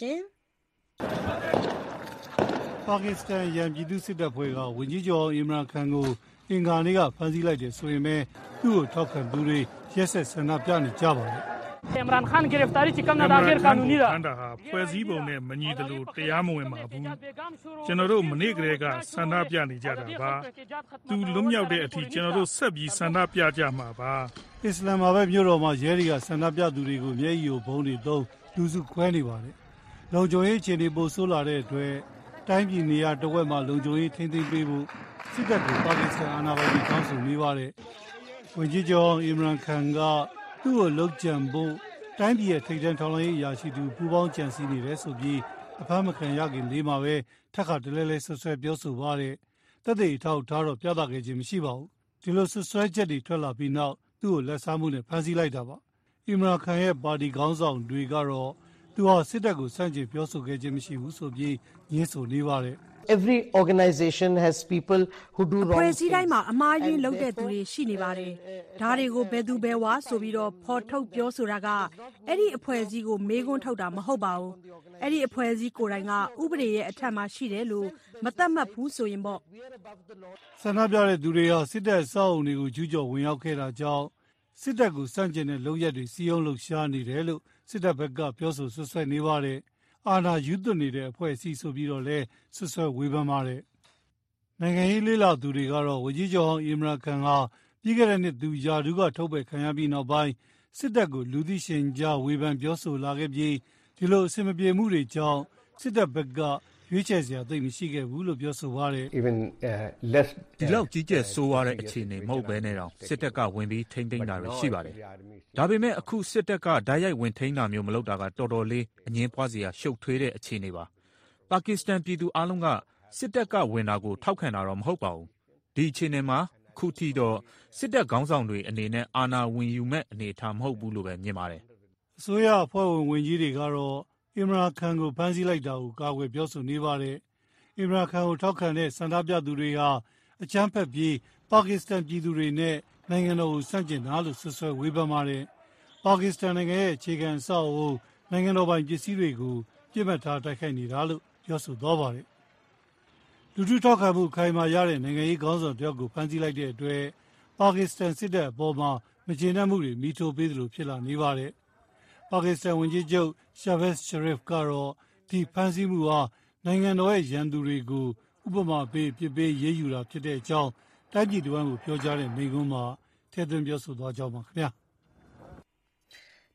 ။ပါကစ္စတန်ရန်ပြည်သူစစ်တပ်ဖွဲ့ကဝန်ကြီးချုပ် Imran Khan ကိုအင်္ဂါနေ့ကဖမ်းဆီးလိုက်တယ်ဆိုရင်ပဲသူ့ကိုထောက်ခံသူတွေရက်ဆက်ဆန္ဒပြနေကြပါတယ်။ Imran Khan गिरफ्तारी चिकम ना दागिर कानूनी दा ခန္ဓာဟာဖွဲ့စည်းပုံနဲ့မညီသလိုတရားမဝင်ပါဘူးကျွန်တော်တို့မနေ့ကလေးကဆန္ဒပြနေကြတာပါသူလွတ်မြောက်တဲ့အထိကျွန်တော်တို့ဆက်ပြီးဆန္ဒပြကြမှာပါအစ္စလာမ်မာဘတ်မြို့တော်မှာရဲတွေကဆန္ဒပြသူတွေကိုမျက်ရည်ယိုဘုံတွေသုံးလူစုခွဲနေပါတယ်လုံခြုံရေးအခြေအနေပိုဆိုးလာတဲ့အတွက်တိုင်းပြည်နေရာတစ်ဝက်မှာလုံခြုံရေးထိန်းသိမ်းပေးဖို့စစ်တပ်ကပါကစ္စတန်အာဏာပိုင်တွေတောင်းဆိုနေပါတယ်ဝန်ကြီးချုပ် Imran Khan ကသူ့ကိုလုကြံဖို့တိုင်းပြည်ရဲ့ထိပ်တန်းထောက်လှမ်းရေးအရာရှိသူပူပေါင်းကြံစည်နေတယ်ဆိုပြီးအဖမ်းမခံရခင်လေးမှာပဲထပ်ခါတလဲလဲဆွဆွဲပြောဆိုပါတယ်တပ်တွေထောက်ထားတော့ပြသခဲ့ခြင်းမရှိပါဘူးဒီလိုဆွဆွဲချက်တွေထွက်လာပြီးနောက်သူ့ကိုလက်စားမှုနဲ့ဖမ်းဆီးလိုက်တာပါအီမရန်ခန်ရဲ့ပါတီခေါင်းဆောင်တွေကတော့သူဟာစစ်တပ်ကိုစန့်ကျင်ပြောဆိုခဲ့ခြင်းမရှိဘူးဆိုပြီးညှင်းဆိုနေပါတယ် Every organization has people who do wrong. ဖွဲ့စည်းတိုင်းမှာအမှားယွင်းလုပ်တဲ့သူတွေရှိနေပါတယ်။ဒါတွေကိုဘယ်သူဘယ်ဝါဆိုပြီးတော့ဖော်ထုတ်ပြောဆိုတာကအဲ့ဒီအဖွဲ့အစည်းကိုမေးခွန်းထုတ်တာမဟုတ်ပါဘူး။အဲ့ဒီအဖွဲ့အစည်းကိုယ်တိုင်ကဥပဒေရဲ့အထက်မှာရှိတယ်လို့မသတ်မှတ်ဘူးဆိုရင်ပေါ့။ဆန္ဒပြတဲ့သူတွေဟာစစ်တပ်အဆောက်အုံတွေကိုကျူးကျော်ဝင်ရောက်ခဲ့တာကြောင့်စစ်တပ်ကိုစန့်ကျင်တဲ့လုပ်ရက်တွေစီးရုံးလှုပ်ရှားနေတယ်လို့စစ်တပ်ဘက်ကပြောဆိုဆွဆွဲနေပါတယ်။အာဏာယူသွနေတဲ့အဖွဲ့အစည်းဆိုပြီးတော့လဲဆွဆွဲဝေဖန်ပါတယ်နိုင်ငံရေးလေးလာသူတွေကတော့ဝန်ကြီးချုပ်အီမရန်ခန်ဟာပြီးခဲ့တဲ့နှစ်သူယာဒူးကထုတ်ပယ်ခံရပြီးနောက်ပိုင်းစစ်တပ်ကိုလူသိရှင်ကြားဝေဖန်ပြောဆိုလာခဲ့ပြီးဒီလိုအစင်မပြေမှုတွေကြောင့်စစ်တပ်ဘက်ကရွေးချယ်စရာသိမရှိခဲ့ဘူးလို့ပြောဆိုပါတယ် even less ဒီလောက်ကြီးကျယ်ဆိုးရတဲ့အခြေအနေမဟုတ်ဘဲနဲ့တော့စစ်တပ်ကဝင်ပြီးထိမ့်သိမ်းတာတွေရှိပါတယ်ဒါပေမဲ့အခုစစ်တပ်ကဓာတ်ရိုက်ဝင်ထိန်းတာမျိုးမလုပ်တာကတော်တော်လေးအငင်းပွားစရာရှုပ်ထွေးတဲ့အခြေအနေပါပါကစ္စတန်ပြည်သူအလုံးကစစ်တပ်ကဝင်တာကိုထောက်ခံတာတော့မဟုတ်ပါဘူးဒီအခြေအနေမှာအခုထိတော့စစ်တပ်ခေါင်းဆောင်တွေအနေနဲ့အာဏာဝင်ယူမဲ့အနေအထားမဟုတ်ဘူးလို့ပဲမြင်ပါတယ်အစိုးရအဖွဲ့ဝင်ဝင်ကြီးတွေကတော့အီမရန်ခန်ကိုဖမ်းဆီးလိုက်တာကိုကာကွယ်ပြောဆိုနေပါတယ်အီမရန်ခန်ကိုထောက်ခံတဲ့ဆန္ဒပြသူတွေဟာအကြမ်းဖက်ပြီးပါကစ္စတန်ပြည်သူတွေနဲ့နိုင်ငံတော်ကိုဆန့်ကျင်တာလို့ဆွဆွဲဝေဖန်ပါတယ်ပါကစ္စတန်နိုင်ငံရဲ့အခြေခံအဆောက်အအုံနိုင်ငံတော်ပိုင်ပစ္စည်းတွေကိုပြစ်မှတ်ထားတိုက်ခိုက်နေတာလို့ပြောဆိုသွားပါတယ်လူထုထောက်ခံမှုခိုင်မာရတဲ့နိုင်ငံရေးခေါင်းဆောင်တယောက်ကိုဖမ်းဆီးလိုက်တဲ့အတွက်ပါကစ္စတန်စစ်တပ်အပေါ်မှာမကျေနပ်မှုတွေမိထိုးပေးသလိုဖြစ်လာနေပါတယ်ပါကစ္စတန်ဝန်ကြီးချုပ်ရှာဗက်ရှရစ်ကတော့ဒီဖမ်းဆီးမှုဟာနိုင်ငံတော်ရဲ့ရန်သူတွေကိုဥပမာပေးပြစ်ပေးရေးယူတာဖြစ်တဲ့အကြောင်းတိုင်းပြည်တော်ကိုပြောကြားတဲ့မိန့်ခွန်းမှာထည့်သွင်းပြောဆိုသွားကြောင်းပါခင်ဗျာ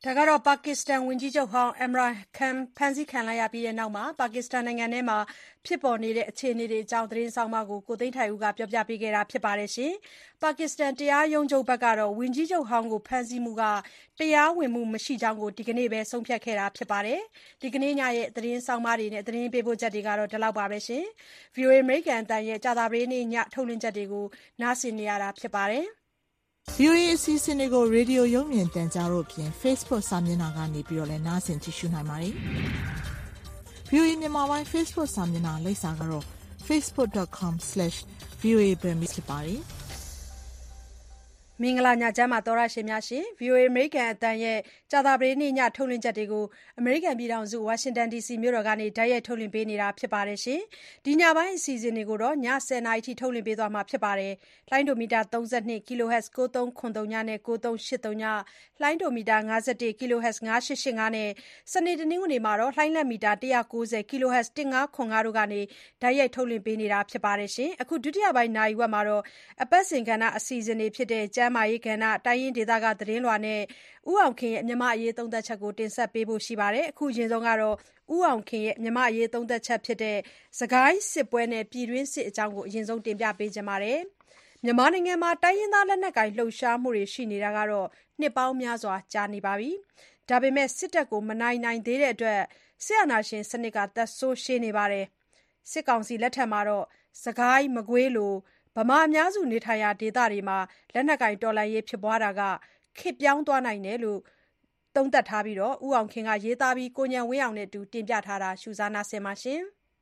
ဒါကတော့ပါကစ္စတန်ဝန်ကြီးချုပ်ဟောင်း Imran Khan ဖမ်းဆီးခံလိုက်ရပြီးတဲ့နောက်မှာပါကစ္စတန်နိုင်ငံထဲမှာဖြစ်ပေါ်နေတဲ့အခြေအနေတွေအကြောင်းသတင်းဆောင်မကိုကိုသိန်းထိုင်ဦးကပြောပြပေးခဲ့တာဖြစ်ပါတယ်။ပါကစ္စတန်တရားရုံးချုပ်ဘက်ကတော့ဝန်ကြီးချုပ်ဟောင်းကိုဖမ်းဆီးမှုကတရားဝင်မှုမရှိကြောင်းကိုဒီကနေ့ပဲဆုံးဖြတ်ခဲ့တာဖြစ်ပါတယ်။ဒီကနေ့ညရဲ့သတင်းဆောင်မတွေနဲ့သတင်းပေးပို့ချက်တွေကတော့ဒီလောက်ပါပဲ။ ဗွီအိုအေ အမေရိကန်အသံရဲ့ကြာသပတေးနေ့ညထုတ်လွှင့်ချက်တွေကိုနားဆင်နေရတာဖြစ်ပါတယ်။ဗွီအိုအေ အစီအစဉ်တွေကိုရေဒီယိုရုပ်မြင်သံကြားတို့ဖြင့် Facebook စာမျက်နှာကနေပြီးတော့လည်းနားဆင်ကြည့်ရှုနိုင်ပါတယ်။ ဗွီအိုအေမြန်မာပိုင်း Facebook စာမျက်နှာလိပ်စာကတော့ facebook dot com slash voa burmese ဖြစ်ပါတယ်။မင်္ဂလာညချမ်းပါသောရရှင်များရှင် ဗွီအိုအေ အမေရိကန်အသံရဲ့ကြာသပတေးနေ့ညထုတ်လွှင့်ချက်တွေကိုအမေရိကန်ပြည်ထောင်စုဝါရှင်တန်ဒီစီမြို့တော်ကနေတိုက်ရိုက်ထုတ်လွှင့်ပေးနေတာဖြစ်ပါတယ်ရှင်ဒီညပိုင်းအစီအစဉ်တွေကိုတော့ညဆယ်နာရီထိထုတ်လွှင့်ပေးသွားမှာဖြစ်ပါတယ်လိုင်းဒိုမီတာသုံး၂ kHz ကိုသုံးခွန်သုံးညနဲ့ကိုသုံးရှစ်သုံးညလိုင်းဒိုမီတာ၅၁ kHz ၅ရှစ်ရှစ်ငါးနဲ့စနေတနင်္ဂနွေမှာတော့လှိုင်းလက်မီတာ၁၉၀ kHz ၁၅ခွန်၅တို့ကနေတိုက်ရိုက်ထုတ်လွှင့်ပေးနေတာဖြစ်ပါတယ်ရှင်အခုဒုတိယပိုင်းနာရီဝက်မှာတော့အပတ်စဉ်ကဏ္ဍအစီအစဉ်တွေဖြစ်တဲ့ကျမ်းမာရေးကဏ္ဍတိုင်းရင်းဒေသကသတင်းလွှာနဲ့ဦးအောင်ခင်ရဲ့မြန်မာအရေးသုံးသက်ချက်ကိုတင်ဆက်ပေးဖို့ရှိပါတယ်အခုရင်ဆုံးကတော့ဦးအောင်ခင်ရဲ့မြန်မာအရေးသုံးသက်ချက်ဖြစ်တဲ့စကိုင်းစစ်ပွဲနဲ့ပြည်တွင်းစစ်အကြောင်းကိုအရင်ဆုံးတင်ပြပေးကြပါမယ်မြန်မာနိုင်ငံမှာတိုင်းရင်းသားလက်နက်ကိုင်လှုပ်ရှားမှုတွေရှိနေတာကတော့နှစ်ပေါင်းများစွာကြာနေပါပြီဒါပေမဲ့စစ်တပ်ကိုမနိုင်နိုင်သေးတဲ့အတွက်စစ်အာဏာရှင်စနစ်ကသက်ဆိုးရှည်နေပါတယ်စစ်ကောင်စီလက်ထက်မှာတော့စကိုင်းမကွေးလိုဗမာအများစုနေထိုင်ရာဒေသတွေမှာလက်နက်ကိုင်တော်လှန်ရေးဖြစ်ပွားတာကခေတ်ပြောင်းသွားနိုင်တယ်လို့သုံးသပ်ထားပြီးတော့ဦးအောင်ခင်ကရေးသားပြီးကိုဉာဏ်ဝင်းအောင်နဲ့အတူတင်ပြထားတာရှုစားနာဆင်ပါရှင်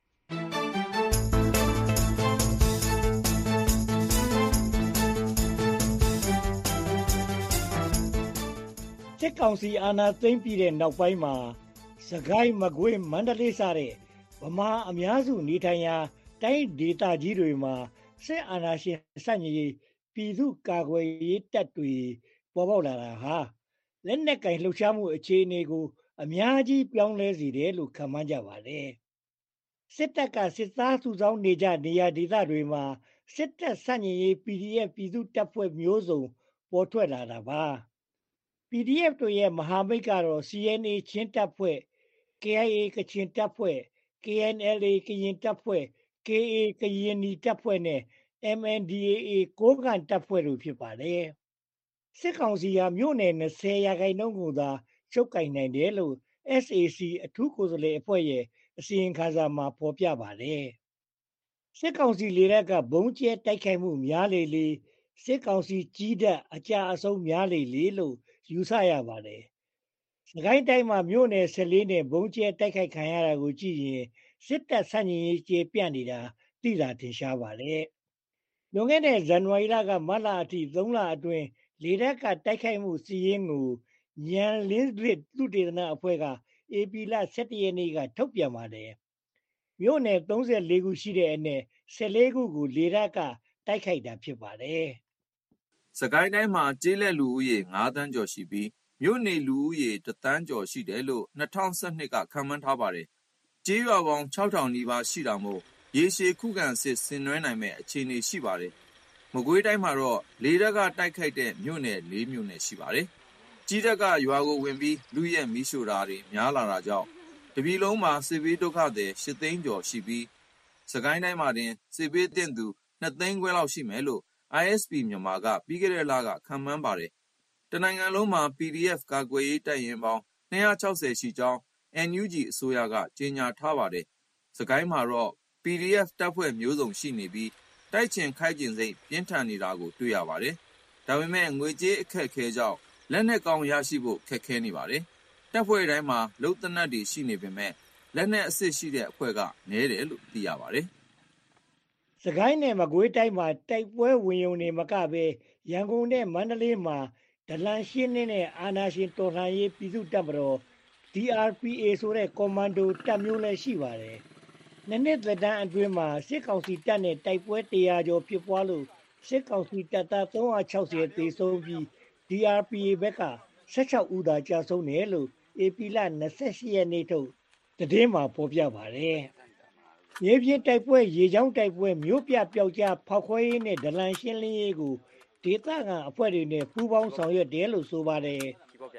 စစ်ကောင်စီအာဏာသိမ်းပြီးတဲ့နောက်ပိုင်းမှာစကိုင်းမကွေးမန္တလေးစတဲ့ဗမာအများစုနေထိုင်ရာတိုင်းဒေသကြီးတွေမှာစစ်အာဏာရှင်စန့်ကျင်ရေးပြည်သူ့ကာကွယ်ရေးတပ်တွေပေါ်ပေါက်လာတာဟာလက်နက်ကင်လှုပ်ရှားမှုအခြေအနေကိုအများကြီးပြောင်းလဲစေတယ်လို့ခန့်မှန်းကြပါတယ်စစ်တပ်ကစစ်သားစုဆောင်းနေကြနေရာဒေသတွေမှာစစ်တပ်စန့်ကျင်ရေး ပီ ဒီ အက်ဖ် ပြည်သူ့တပ်ဖွဲ့မျိုးစုံပေါ်ထွက်လာတာပါ ပီ ဒီ အက်ဖ် တို့ရဲ့မဟာမိတ်ကတော့ စီ အန် အေ ချင်းတပ်ဖွဲ့ ကေ အိုင် အေ ကချင်တပ်ဖွဲ့ ကေ အန် အယ်လ် အေ ကရင်တပ်ဖွဲ့ ကေ အေ ကရင်နီတပ်ဖွဲ့နဲ့ အမ် အန် ဒီ အေ အေ ကိုးကန့်တပ်ဖွဲ့တို့ဖြစ်ပါတယ်စစ်ကောင်စီဟာမြို့နယ်၂၀ရာခိုင်နှုန်းကိုသာချုပ်ကိုင်နိုင်တယ်လို့ အက်စ် အေ စီ အထူးကိုယ်စားလှယ်အဖွဲ့ရဲ့အစီရင်ခံစာမှာဖော်ပြပါတယ်စစ်ကောင်စီလေတပ်ကဘုံကျဲတိုက်ခိုက်မှုများလေလေစစ်ကောင်စီကြီးတပ်အကြအဆုံးများလေလေလို့ယူဆရပါတယ်စကိုင်းတိုင်းမှာမြို့နယ်၁၄နဲ့ဘုံကျဲတိုက်ခိုက်ခံရတာကိုကြည့်ရင်စစ်တပ်ဆန့်ကျင်ရေးကျေပြန့်နေတာသိတာထင်ရှားပါတယ်လွန်ခဲ့တဲ့ဇန်နဝါရီလကမတ်လအထိသုံးလအတွင်းလေတပ်ကတိုက်ခိုက်မှုစီးရင်ကိုညံလင်းစစ်သုတေသနအဖွဲ့ကဧပြီလ၁၁ရက်နေ့ကထုတ်ပြန်ပါတယ်မြို့နယ်၃၄ခုရှိတဲ့အနက်၁၄ခုကိုလေတပ်ကတိုက်ခိုက်တာဖြစ်ပါတယ်စကိုင်းတိုင်းမှာကျေးလက်လူဦးရေ၅သန်းကျော်ရှိပြီးမြို့နေလူဦးရေတစ်သန်းကျော်ရှိတယ်လို့၂၀၁၂ကခန့်မှန်းထားပါတယ်ကျေးရွာပေါင်း၆ထောင်နီးပါးရှိတာမို့ရေရှည်ခုခံစစ်ဆင်နွှဲနိုင်မဲ့အခြေအနေရှိပါတယ်မကွေးတိုင်းမှာတော့လေတပ်ကတိုက်ခိုက်တဲ့မြို့နယ်၄မြို့နယ်ရှိပါတယ်ကြီးတပ်ကရွာကိုဝင်ပြီးလူရဲမီးရှို့တာတွေများလာတာကြောင့်တပြည်လုံးမှာစစ်ဘေးဒုက္ခသည်၈သိန်းကျော်ရှိပြီးစကိုင်းတိုင်းမှာတင်စစ်ဘေးသင့်သူ၂သိန်းခွဲလောက်ရှိမယ်လို့ အိုင် အက်စ် ပီ မြန်မာကပြီးခဲ့တဲ့လကခန့်မှန်းပါတယ်တနိုင်ငံလုံးမှာ ပီ ဒီ အက်ဖ် ကာကွယ်ရေးတပ်ရင်းပေါင်း၂၆၀ရှိကြောင်း အန် ယူ ဂျီ အစိုးရကကြေညာထားပါတယ်စကိုင်းမှာတော့ ပီ ဒီ အက်ဖ် တပ်ဖွဲ့မျိုးစုံရှိနေပြီးတိုက်ချင်ခိုက်ချင်စိတ်ပြင်းထန်နေတာကိုတွေ့ရပါတယ်ဒါပေမဲ့ငွေကြေးအခက်အခဲကြောင့်လက်နက်ကောင်းရရှိဖို့ခက်ခဲနေပါတယ်တပ်ဖွဲ့တိုင်းမှာလုံသနတ်တွေရှိနေပေမဲ့လက်နက်အစစ်ရှိတဲ့အဖွဲ့ကနည်းတယ်လို့သိရပါတယ်စကိုင်းနဲ့မကွေးတိုင်းမှာတိုက်ပွဲဝင်ရုံနေမကပဲရန်ကုန်နဲ့မန္တလေးမှာဒလန်ရှင်းနေတဲ့အာဏာရှင်တော်လှန်ရေးပြည်သူ့တပ်မတော် ဒီ အာർ ပီ အေ ဆိုတဲ့ကွန်မန်ဒိုတပ်မျိုးလည်းရှိပါတယ်။နှစ်နှစ်သက်တမ်းအတွင်းမှာစစ်ကောင်စီတပ်နဲ့တိုက်ပွဲတရာကျော်ဖြစ်ပွားလို့စစ်ကောင်စီတပ်သား၃၆၀သေဆုံးပြီး ဒီ အာရ် ပီ အေ ဘက်က၁၆ဦးသာကြာဆုံးတယ်လို့ဧပြီလ၂၈ရက်နေ့ထုတ်သတင်းမှာဖော်ပြပါတယ်။ရေပြင်းတိုက်ပွဲရေချောင်းတိုက်ပွဲမြို့ပြပျောက်ကြားဖောက်ခွဲရေးနဲ့ဒလန်ရှင်းလင်းရေးကိုဒေသခံအဖွဲ့တွေနဲ့ပူးပေါင်းဆောင်ရွက်တယ်လို့ဆိုပါတယ်။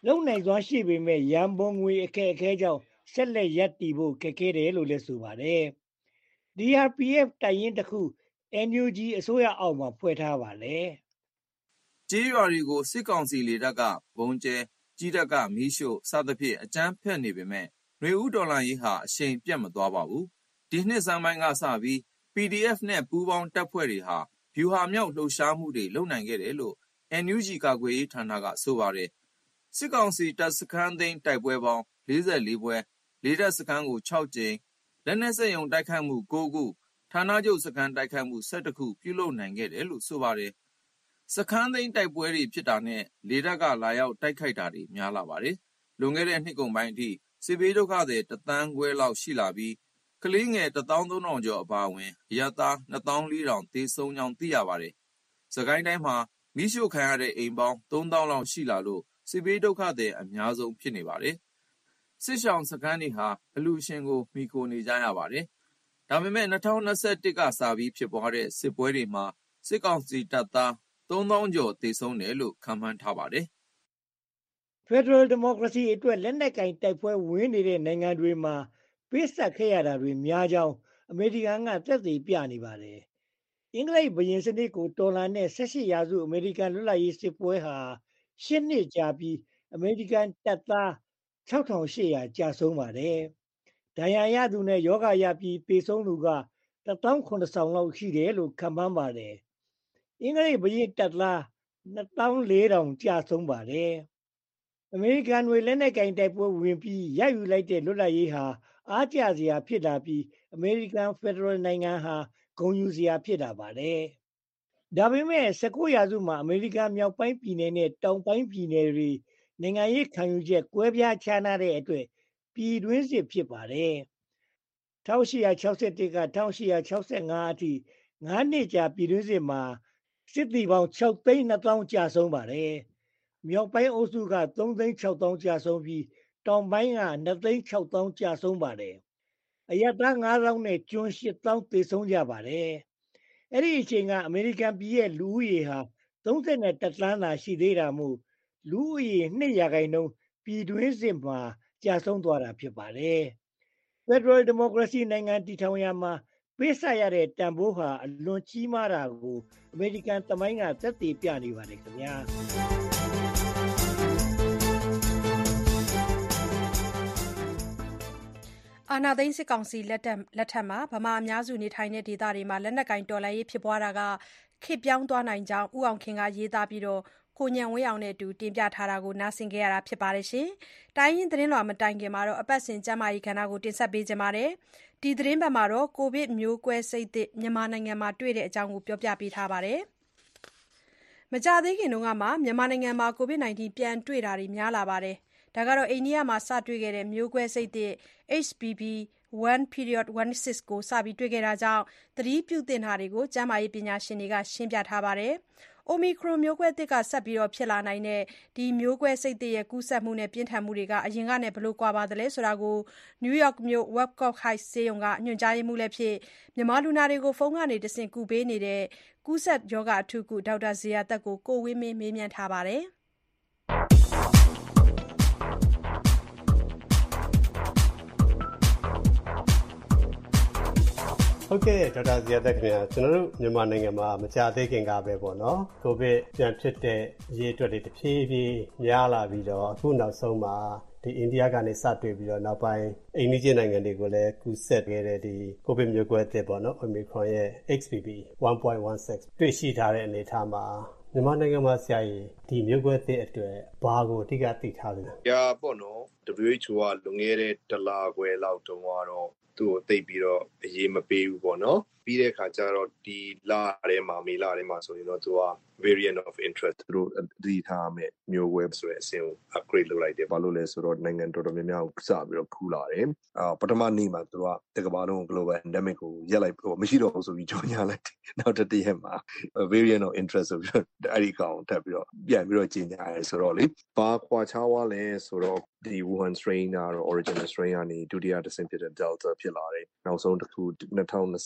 လုံနိုင်စွာရှိပေမဲ့ရန်ပုံငွေအခက်အခဲကြောင့်ဆက်လက်ရပ်တည်ဖို့ခက်ခဲတယ်လို့လည်းဆိုပါတယ်။ ဒီ အာർ ပီ အက်ဖ် တပ်ရင်းတစ်ခု အန် ယူ ဂျီ အစိုးရအောက်မှာဖွဲ့ထားပါတယ်။ကျေးရွာတွေကိုစစ်ကောင်စီလေတပ်ကဘုံကျဲကြီးတပ်ကမီးရှို့စသဖြင့်အကြမ်းဖက်နေပေမဲ့နွေဦးတော်လှန်ရေးဟာအရှိန်ပြတ်မသွားပါဘူး။ဒီနှစ်ဆန်းပိုင်းကစပြီး ပီ ဒီ အက်ဖ် နဲ့ပူးပေါင်းတပ်ဖွဲ့တွေဟာဗျူဟာမြောက်လှုပ်ရှားမှုတွေလုပ်နိုင်ခဲ့တယ်လို့ အန် ယူ ဂျီ ကာကွယ်ရေးဌာနကဆိုပါတယ်။စစ်ကောင်စီတပ်စခန်းသိမ်းတိုက်ပွဲပေါင်းလေးဆယ်လေးပွဲလေတပ်စခန်းကိုခြောက်ကြိမ်လက်နက်စက်ရုံတိုက်ခိုက်မှုကိုးခုဌာနချုပ်စခန်းတိုက်ခိုက်မှုဆယ့်တစ်ခုပြုလုပ်နိုင်ခဲ့တယ်လို့ဆိုပါတယ်။စခန်းသိမ်းတိုက်ပွဲတွေဖြစ်တာနဲ့လေတပ်ကလာရောက်တိုက်ခိုက်တာတွေများလာပါတယ်။လွန်ခဲ့တဲ့နှစ်ကုန်ပိုင်းအထိစစ်ဘေးဒုက္ခသည်တစ်သန်းခွဲလောက်ရှိလာပြီးကလေးငယ်တစ်သောင်းသုံးထောင်ကျော်အပါအဝင်အရပ်သားနှစ်သောင်းလေးထောင်သေဆုံးကြောင်းသိရပါတယ်။စကိုင်းတိုင်းမှာမိရှို့ခံရတဲ့အိမ်ပေါင်းသုံးသောင်းလောက်ရှိလာလို့စစ်ဘေးဒုက္ခသည်အများဆုံးဖြစ်နေပါတယ်။စစ်ရှောင်စခန်းတွေဟာအလူရှင်ကိုမှီခိုနေကြရပါတယ်။ဒါပေမဲ့၂၀၂၁ကစပြီးဖြစ်ပွားတဲ့စစ်ပွဲတွေမှာစစ်ကောင်စီတပ်သားသုံးသောင်းကျော်သေဆုံးတယ်လို့ခန့်မှန်းထားပါတယ်။ Federal Democracy အတွက်လက်နက်ကင်တိုက်ပွဲဝင်နေတဲ့နိုင်ငံတွေမှာပေးဆက်ခဲ့ရတာတွေများကြောင်းအမေရိကန်ကသက်သေပြနေပါတယ်။အင်္ဂလိပ်ဘုရင်စနစ်ကိုတော်လှန်တဲ့၁၈ရာစုအမေရိကန်လွတ်လပ်ရေးစစ်ပွဲဟာရှစ်နှစ်ကြာပြီးအမေရိကန်တပ်သားခြောက်ထောင်ရှစ်ရာကြာဆုံးပါတယ်။ဒဏ်ရာရသူနဲ့ယောဂရပြီးသေဆုံးသူကတစ်သောင်းခုနှစ်ထောင်လောက်ရှိတယ်လို့ခန့်မှန်းပါတယ်။အင်္ဂလိပ်ဘုရင်တပ်သားနှစ်သောင်းလေးထောင်ကြာဆုံးပါတယ်။အမေရိကန်တွေလက်နက်ကင်တိုက်ပွဲဝင်ပြီးရယူလိုက်တဲ့လွတ်လပ်ရေးဟာအားကျစရာဖြစ်လာပြီးအမေရိကန်ဖက်ဒရယ်နိုင်ငံဟာဂုဏ်ယူစရာဖြစ်လာပါတယ်။ဒါပေမဲ့၁၉ရာစုမှာအမေရိကန်မြောက်ပိုင်းပြည်နယ်နဲ့တောင်ပိုင်းပြည်နယ်တွေနိုင်ငံရေးခံယူချက်ကွဲပြားခြားနားတဲ့အတွက်ပြည်တွင်းစစ်ဖြစ်ပါတယ်။၁၈၆၁က၁၈၆၅အထိငါးနှစ်ကြာပြည်တွင်းစစ်မှာစစ်သည်ပေါင်းခြောက်သိန်းနှစ်သောင်းကြာဆုံးပါတယ်။မြောက်ပိုင်းအုပ်စုကသုံးသိန်းခြောက်သောင်းကြာဆုံးပြီးတောင်ပိုင်းကနှစ်သိန်းခြောက်သောင်းကြာဆုံးပါတယ်။အရပ်သားငါးသောင်းနဲ့ကျွန်ရှစ်သောင်းသေဆုံးကြပါတယ်။အဲ့ဒီအချိန်ကအမေရိကန်ပြည်ရဲ့လူဦးရေဟာသုံးဆယ့်တစ်သန်းသာရှိသေးတာမို့လူဦးရေနှစ်ရာခိုင်နှုန်းပြည်တွင်းစစ်မှာကြာဆုံးသွားတာဖြစ်ပါတယ်။ Federal Democracy နိုင်ငံတည်ထောင်ရာမှာပေးဆပ်ရတဲ့တန်ဖိုးဟာအလွန်ကြီးမားတာကိုအမေရိကန်သမိုင်းကသက်သေပြနေပါတယ်ခင်ဗျာ။အာဏာသိမ်းစစ်ကောင်စီလက်ထက်လက်ထက်မှာဗမာအများစုနေထိုင်တဲ့ဒေသတွေမှာလက်နက်ကင်တော်လှန်ရေးဖြစ်ပွားတာကခေတ်ပြောင်းသွားနိုင်ကြောင်းဦးအောင်ခင်ကရေးသားပြီးတော့ကိုညံဝင်းအောင်နဲ့အတူတင်ပြထားတာကိုနားဆင်ကြရတာဖြစ်ပါတယ်ရှင်။တိုင်းရင်းသတင်းလွှာမတိုင်ခင်မှာတော့အပတ်စဉ်ကျမ်းမာရေးကဏ္ဍကိုတင်ဆက်ပေးကြပါမယ်။ဒီသတင်းပတ်မှာတော့ကိုဗစ်မျိုးကွဲစိတ်သစ်မြန်မာနိုင်ငံမှာတွေ့တဲ့အကြောင်းကိုပြောပြပေးထားပါတယ်။မကြသေးခင်တုန်းကမှမြန်မာနိုင်ငံမှာကိုဗစ်ပြန်တွေ့တာတွေများလာပါတယ်။ဒါကတော့အိန္ဒိယမှာစတွေ့ခဲ့တဲ့မျိုးကွဲစိတ်သစ် H B B one period one six ကိုစပြီးတွေ့ခဲ့တာကြောင့်သတိပြုသင့်တာတွေကိုကျန်းမာရေးပညာရှင်တွေကရှင်းပြထားပါတယ်။ Omicron မျိုးကွဲသစ်ကဆက်ပြီးဖြစ်လာနိုင်တဲ့ဒီမျိုးကွဲစိတ်သစ်ရဲ့ကူးစက်မှုနဲ့ပြင်းထန်မှုတွေကအရင်ကနဲ့ဘယ်လိုကွာပါသလဲဆိုတာကို New York မြို့ Babcock Heights ဆေးရုံကညွှန်ကြားရေးမှူးလည်းဖြစ်မြန်မာလူနာတွေကိုဖုန်းကနေတဆင့်ကုပေးနေတဲ့ကူးစက်ရောဂါအထူးကုဒေါက်တာဇေယျာသက်ကိုကိုဝင်းမင်းမေးမြန်းထားပါတယ်။ဟုတ်ကဲ့ဒေါက်တာဇေယျာသက်ခင်ဗျာကျွန်တော်တို့မြန်မာနိုင်ငံမှာမကြာသေးခင်ကပဲပေါ့နော်ကိုဗစ်ပြန်ဖြစ်တဲ့အရေးအတွက်တွေတဖြည်းဖြည်းများလာပြီးတော့အခုနောက်ဆုံးမှာဒီအိန္ဒိယကနေစတွေ့ပြီးတော့နောက်ပိုင်းအိန္ဒိယနိုင်ငံတွေကိုလည်းကူးစက်ခဲ့တဲ့ဒီကိုဗစ်မျိုးကွဲသစ်ပေါ့နော် Omicron ရဲ့ X B B one point one six တွေ့ရှိထားတဲ့အနေအထားမှာမြန်မာနိုင်ငံမှာဆရာကြီးဒီမျိုးကွဲသစ်အတွက်ဘာကိုအဓိကသိထားလဲ။ကြာပေါ့နော် W H O ကလွန်ခဲ့တဲ့တလခွဲလောက်တုန်းကတော့သူ့ကိုသိပ်ပြီးတော့အရေးမပေးဘူးပေါ့နော်ပြီးတဲ့အခါကျတော့ဒီလထဲမှာမေလထဲမှာဆိုရင်တော့သူက variant of interest သူတို့သတိထားမယ်မျိုးကွဲဆိုတဲ့အဆင့်ကို upgrade လုပ်လိုက်တယ်ဘာလို့လဲဆိုတော့နိုင်ငံတော်တော်များများကိုစပြီးတော့ခူးလာတယ်အာပထမနေ့မှာသူကတကမ္ဘာလုံး global pandemic ကိုရက်လိုက်ပေါ့မရှိတော့ဘူးဆိုပြီးကြော်ညာလိုက်တယ်နောက်တစ်ရက်မှာ variant of interest ဆိုပြီးတော့အဲ့ဒီကောင်ထပ်ပြီးတော့ပြန်ပြီးတော့ကြီးညာရဲဆိုတော့လေဘာခွာခြားသွားလဲဆိုတော့ဒီ Wuhan strain ကတော့ original strain ကနေဒုတိယတစ်ဆင့်ဖြစ်တဲ့ Delta ဖြစ်လာတယ်နောက်ဆုံးတစ်ခုtwenty twenty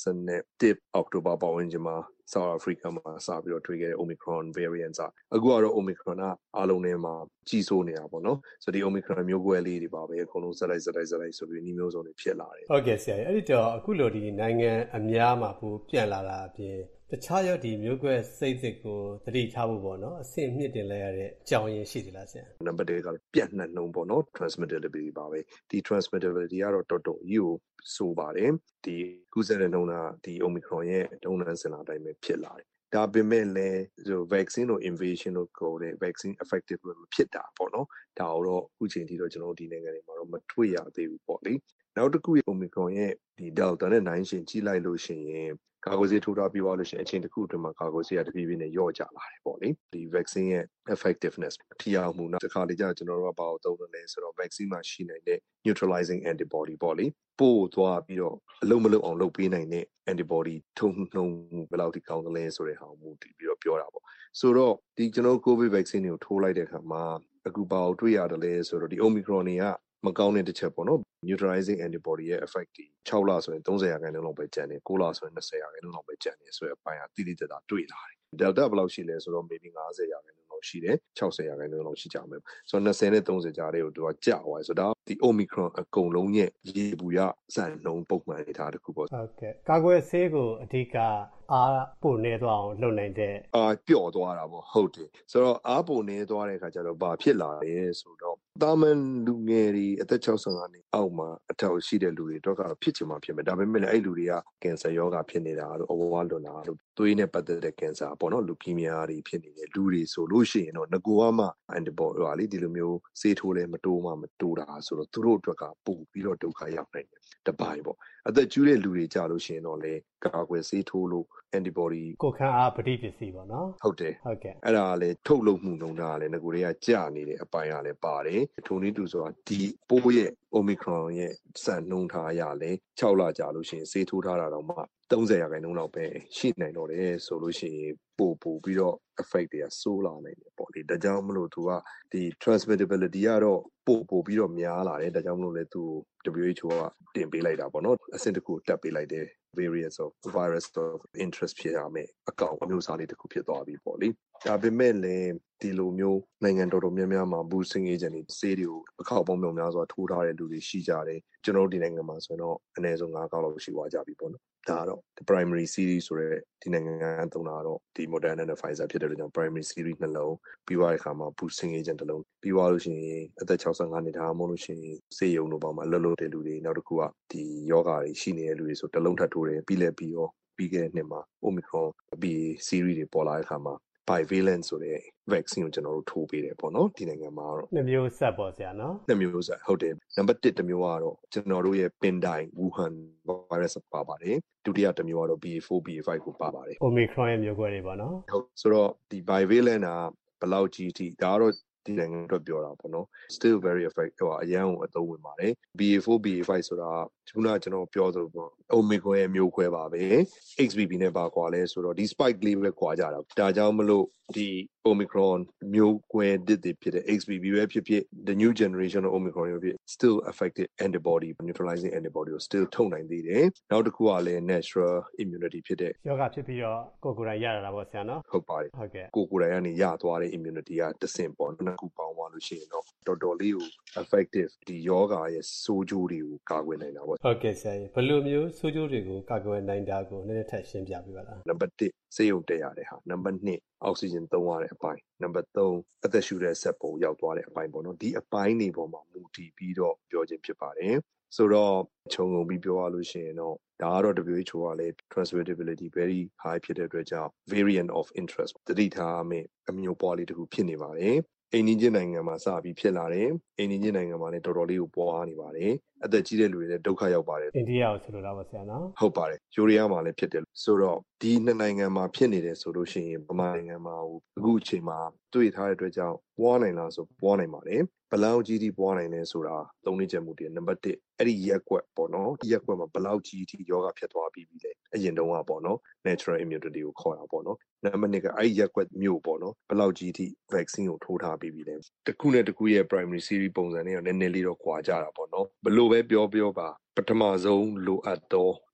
တစ်အောက်တိုဘာပတ်ဝန်းကျင်မှာ South Africa မှာစပြီးတော့တွေ့ခဲ့တဲ့ Omicron variant ကအခုကတော့ Omicron ကအားလုံးထဲမှာကြီးစိုးနေတာပေါ့နော်ဆိုတော့ဒီ Omicron မျိုးကွဲလေးတွေပါပဲအကုန်လုံးဇက်လိုက်ဇက်လိုက်ဇက်လိုက်ဆိုပြီးဒီမျိုးစုံတွေဖြစ်လာတယ်ဟုတ်ကဲ့ဆရာအဲ့ဒီတော့အခုလိုဒီနိုင်ငံအများမှာပိုပြန်လာတာအပြင်တခြားရောဒီမျိုးကွဲစိတ်စစ်ကိုသတိထားဖို့ပေါ့နော်အဆင့်မြင့်တင်လဲရတဲ့အကြောင်းရင်းရှိသလားဆရာနံပါတ်တစ်ကပြန့်နှံ့နှုန်းပေါ့နော် transmissibility ပါပဲဒီ transmissibility ကတော့တော်တော်ကြီးကိုဆိုပါတယ်ဒီကူးစက်တဲ့နှုန်းကဒီ Omicron ရဲ့တုံးနှံစင်လာတိုင်းပဲဖြစ်လာတယ်ဒါပေမဲ့လည်းဆို vaccine တို့ invasion တို့ကိုတဲ့ vaccine effective မဖြစ်တာပေါ့နော်ဒါတော့အခုချိန်ထိတော့ကျွန်တော်တို့ဒီနိုင်ငံတွေမှာတော့မတွေ့ရသေးဘူးပေါ့လေနောက်တစ်ခု Omicron ရဲ့ဒီ Delta နဲ့နိုင်ရှင်ကြီးလိုက်လို့ရှိရင်ကာကွယ်ဆေးထိုးထားပြီးသွားလို့ရှိရင်အချိန်တစ်ခုအတွင်းမှာကာကွယ်ဆေးကတပြေးပြေးနဲ့ညော့ကျလာတယ်ပေါ့လေဒီ vaccine ရဲ့ effectiveness ထိရောက်မှုနောက်တစ်ခါတည်းကျကျွန်တော်တို့ကဘာလို့သုံးရလဲဆိုတော့ vaccine မှာရှိနိုင်တဲ့ neutralizing antibody ပေါ့လေပို့သွားပြီးတော့အလုံးမလုံးအောင်လုပ်ပေးနိုင်တဲ့ antibody ထုံနှုံမှုဘယ်လောက်ထိကောင်းသလဲဆိုတဲ့ဟာကိုမူတည်ပြီးတော့ပြောတာပေါ့ဆိုတော့ဒီကျွန်တော် COVID vaccine တွေကိုထိုးလိုက်တဲ့အခါမှာအခုဘာကိုတွေ့ရတယ်လဲဆိုတော့ဒီ Omicron တွေကမကောင်းတဲ့တစ်ချက်ပေါ့နော် neutralizing antibody ရဲ့ effect ဒီ၆လဆိုရင်thirtyရာခိုင်နှုန်းလောက်ပဲကျန်တယ်၉လဆိုရင်twentyရာခိုင်နှုန်းလောက်ပဲကျန်တယ်ဆိုတဲ့အပိုင်းကတိတိကျကျတွေ့လာတယ် delta ဘယ်လောက်ရှိလဲဆိုတော့ maybe fiftyရာခိုင်နှုန်းလောက်ရှိတယ်sixtyရာခိုင်နှုန်းလောက်ရှိကြမယ်ဆိုတော့twentyနဲ့thirtyကြားတွေကိုသူကကျသွားဆိုတော့ဒီ Omicron အကုန်လုံးရဲ့ရေဘူးရစံနှုန်းပုံမှန်နေတာတခုပေါ့ဟုတ်ကဲ့ကာကွယ်ဆေးကိုအဓိကအားပိုနေသွားအောင်လုပ်နိုင်တဲ့အာပျော့သွားတာပေါ့ဟုတ်တယ်ဆိုတော့အားပိုနေသွားတဲ့အခါကျတော့ဘာဖြစ်လာလဲဆိုတော့တာမန်လူငယ်တွေအသက်sixty-fiveနှစ်အောက်မှာအထောက်ရှိတဲ့လူတွေတော့ကတော့ဖြစ်ချင်မှဖြစ်မယ်ဒါပေမဲ့လည်းအဲ့လူတွေကကင်ဆာရောဂါဖြစ်နေတာတို့အဝဝလွန်တာတို့သွေးနဲ့ပတ်သက်တဲ့ကင်ဆာပေါ့နော်လူကီမီယာတွေဖြစ်နေတဲ့လူတွေဆိုလို့ရှိရင်တော့ငကိုကမှ antibody ဟိုလေဒီလိုမျိုးဆေးထိုးလဲမတိုးမှမတိုးတာဆိုတော့သူတို့အတွက်ကပို့ပြီးတော့ဒုက္ခရောက်နိုင်တယ်တပိုင်းပေါ့အသက်ကျူးတဲ့လူတွေကြလို့ရှိရင်တော့လေကာကွယ်ဆေးထိုးလို့ antibody ကိုခံအားပဋိပစ္စည်းပေါ့နော်ဟုတ်တယ်ဟုတ်ကဲ့အဲ့ဒါကလည်းထုတ်လုပ်မှုနှုန်းတာကလည်းငကိုတွေကကျနေတဲ့အပိုင်းကလည်းပါတယ်ထိုနည်းတူဆိုတာဒီပိုးရဲ့ Omicron ရဲ့စံနှုန်းထားရလဲsixလကြာလို့ရှိရင်ဆေးထိုးထားတာတော့မှthirtyရာခိုင်နှုန်းလောက်ပဲရှိနိုင်တော့တယ်ဆိုလို့ရှိရင်ပို့ပို့ပြီးတော့ effect တွေကဆိုးလာနိုင်တယ်ပေါ့လေဒါကြောင့်မလို့သူကဒီ transmissibility ကတော့ပို့ပို့ပြီးတော့များလာတယ်ဒါကြောင့်မလို့လဲသူ W H O ကတင်ပေးလိုက်တာပေါ့နော်အဆင့်တစ်ခုတက်ပေးလိုက်တယ် variants of virus of interest ဖြစ်ရမယ်အကောင်အမျိုးအစားလေးတစ်ခုဖြစ်သွားပြီပေါ့လေဒါပေမဲ့လည်းဒီလိုမျိုးနိုင်ငံတော်တော်များများမှာ boosting agent တွေဆေးတွေကိုအခောက်ပေါင်းမြောက်များစွာထိုးထားတဲ့လူတွေရှိကြတယ်ကျွန်တော်တို့ဒီနိုင်ငံမှာဆိုတော့အနည်းဆုံးfiveကောက်လောက်ရှိသွားကြပြီပေါ့နော်ဒါကတော့ primary series ဆိုတဲ့ဒီနိုင်ငံကသုံးတာတော့ဒီ Moderna နဲ့ Pfizer ဖြစ်တဲ့လို့ကြောင့် primary series နှလုံးပြီးသွားတဲ့အခါမှာ boosting agent တစ်လုံးပြီးသွားလို့ရှိရင်အသက်sixty-fiveနှစ်ဒါမှမဟုတ်လို့ရှိရင်ဆေးရုံတို့ပေါ့မှာအလုပ်လုပ်တဲ့လူတွေနောက်တစ်ခုကဒီယောဂါတွေရှိနေတဲ့လူတွေဆိုတစ်လုံးထပ်ထိုးတယ်ပြီးလဲပြီးရောပြီးခဲ့တဲ့နှစ်မှာ Omicron ပြီး series တွေပေါ်လာတဲ့အခါမှာbivalent ဆိုတဲ့ vaccine ကိုကျွန်တော်တို့ထိုးပေးတယ်ပေါ့နော်ဒီနိုင်ငံမှာတော့နှစ်မျိုးဆက်ပေါ့ဆရာနော်နှစ်မျိုးဆက်ဟုတ်တယ်နံပါတ်oneတစ်မျိုးကတော့ကျွန်တော်တို့ရဲ့ Pindai Wuhan virus ပါပါတယ်ဒုတိယတစ်မျိုးကတော့ B A four B A five ကိုပါပါတယ် Omicron ရဲ့မျိုးကွဲတွေပေါ့နော်ဟုတ်ဆိုတော့ဒီ bivalent ကဘယ်လောက်ကြီးထိဒါကတော့ဒီနိုင်ငံအတွက်ပြောတာပေါ့နော် still very effective ဟိုအရန်ကိုအသုံးဝင်ပါတယ် B A four B A five ဆိုတာခုနကကျွန်တော်ပြောသလိုပေါ့ Omicron ရဲ့မျိုးခွဲပါပဲ X B B နဲ့ပါကွာလဲဆိုတော့ဒီ spike လေးပဲကွာကြတာဒါကြောင့်မလို့ဒီ Omicron မျိုးကွဲတစ်တွေဖြစ်တဲ့ X B B ပဲဖြစ်ဖြစ် the new generation of Omicron ပဲဖြစ် still effective antibody neutralizing antibody ကို still ထုတ်နိုင်သေးတယ်နောက်တစ်ခုကလည်း natural immunity ဖြစ်တဲ့ယောဂဖြစ်ပြီးတော့ကိုယ်ကိုယ်တိုင်ရတာပေါ့ဆရာနော်ဟုတ်ပါတယ်ဟုတ်ကဲ့ကိုယ်ကိုယ်တိုင်ကနေရသွားတဲ့ immunity ကတစ်ဆင့်ပေါ့နှစ်ခုပေါင်းသွားလို့ရှိရင်တော့တော်တော်လေးကို effective ဒီယောဂရဲ့ဆိုးကျိုးတွေကိုကာကွယ်နိုင်တာပေါ့ဟုတ်ကဲ့ဆရာဘယ်လိုမျိုးဆိုးကျိုးတွေကိုကာကွယ်နိုင်တာကိုနည်းနည်းထပ်ရှင်းပြပေးပါလားနံပါတ်oneဆေးရုံတက်ရတဲ့ဟာနံပါတ်twoအောက်ဆီဂျင်သုံးရတဲ့အပိုင်းနံပါတ်threeအသက်ရှူတဲ့ဆက်ပုံရောက်သွားတဲ့အပိုင်းပေါ့နော်ဒီအပိုင်းတွေပေါ်မှာမူတည်ပြီးတော့ပြောခြင်းဖြစ်ပါတယ်ဆိုတော့ခြုံငုံပြီးပြောရလို့ရှိရင်တော့ဒါကတော့ W H O ကလည်း transmissibility very high ဖြစ်တဲ့အတွက်ကြောင့် variant of interest သတိထားမယ်အမျိုးပွားလေးတစ်ခုဖြစ်နေပါတယ်အိန္ဒိယနိုင်ငံမှာစပြီးဖြစ်လာတယ်အိန္ဒိယနိုင်ငံမှာလည်းတော်တော်လေးကိုပွားနေပါတယ်အသက်ကြီးတဲ့လူတွေလည်းဒုက္ခရောက်ပါတယ်အိန္ဒိယကိုဆိုလိုတာပါဆရာနော်ဟုတ်ပါတယ်ယူရီးယားမှာလည်းဖြစ်တယ်ဆိုတော့ဒီနှစ်နိုင်ငံမှာဖြစ်နေတယ်ဆိုလို့ရှိရင်ဗမာနိုင်ငံမှာအခုအချိန်မှာတွေ့ထားတဲ့အတွက်ကြောင့်ပွားနိုင်လားဆိုပွားနိုင်ပါတယ်ဘလောက်ကြီးထိပွားနိုင်လဲဆိုတာသုံးနည်းချက်မှုတည်းနံပါတ်oneအဲ့ဒီရက်ကွက်ပေါ့နော်ရက်ကွက်မှာဘလောက်ကြီးထိယောဂဖြစ်သွားပြီးပြီလေအရင်တုန်းကပေါ့နော် natural immunity ကိုခေါ်တာပေါ့နော်နံပါတ်twoကအဲ့ဒီရက်ကွက်မျိုးပေါ့နော်ဘလောက်ကြီးထိ vaccine ကိုထိုးထားပြီးပြီလေတစ်ခုနဲ့တစ်ခုရဲ့ primary series ပုံစံတွေကနည်းနည်းလေးတော့ကွာကြတာပေါ့နော်ဘလို့ပဲပြောပြောပါပထမဆုံးလိုအပ်သော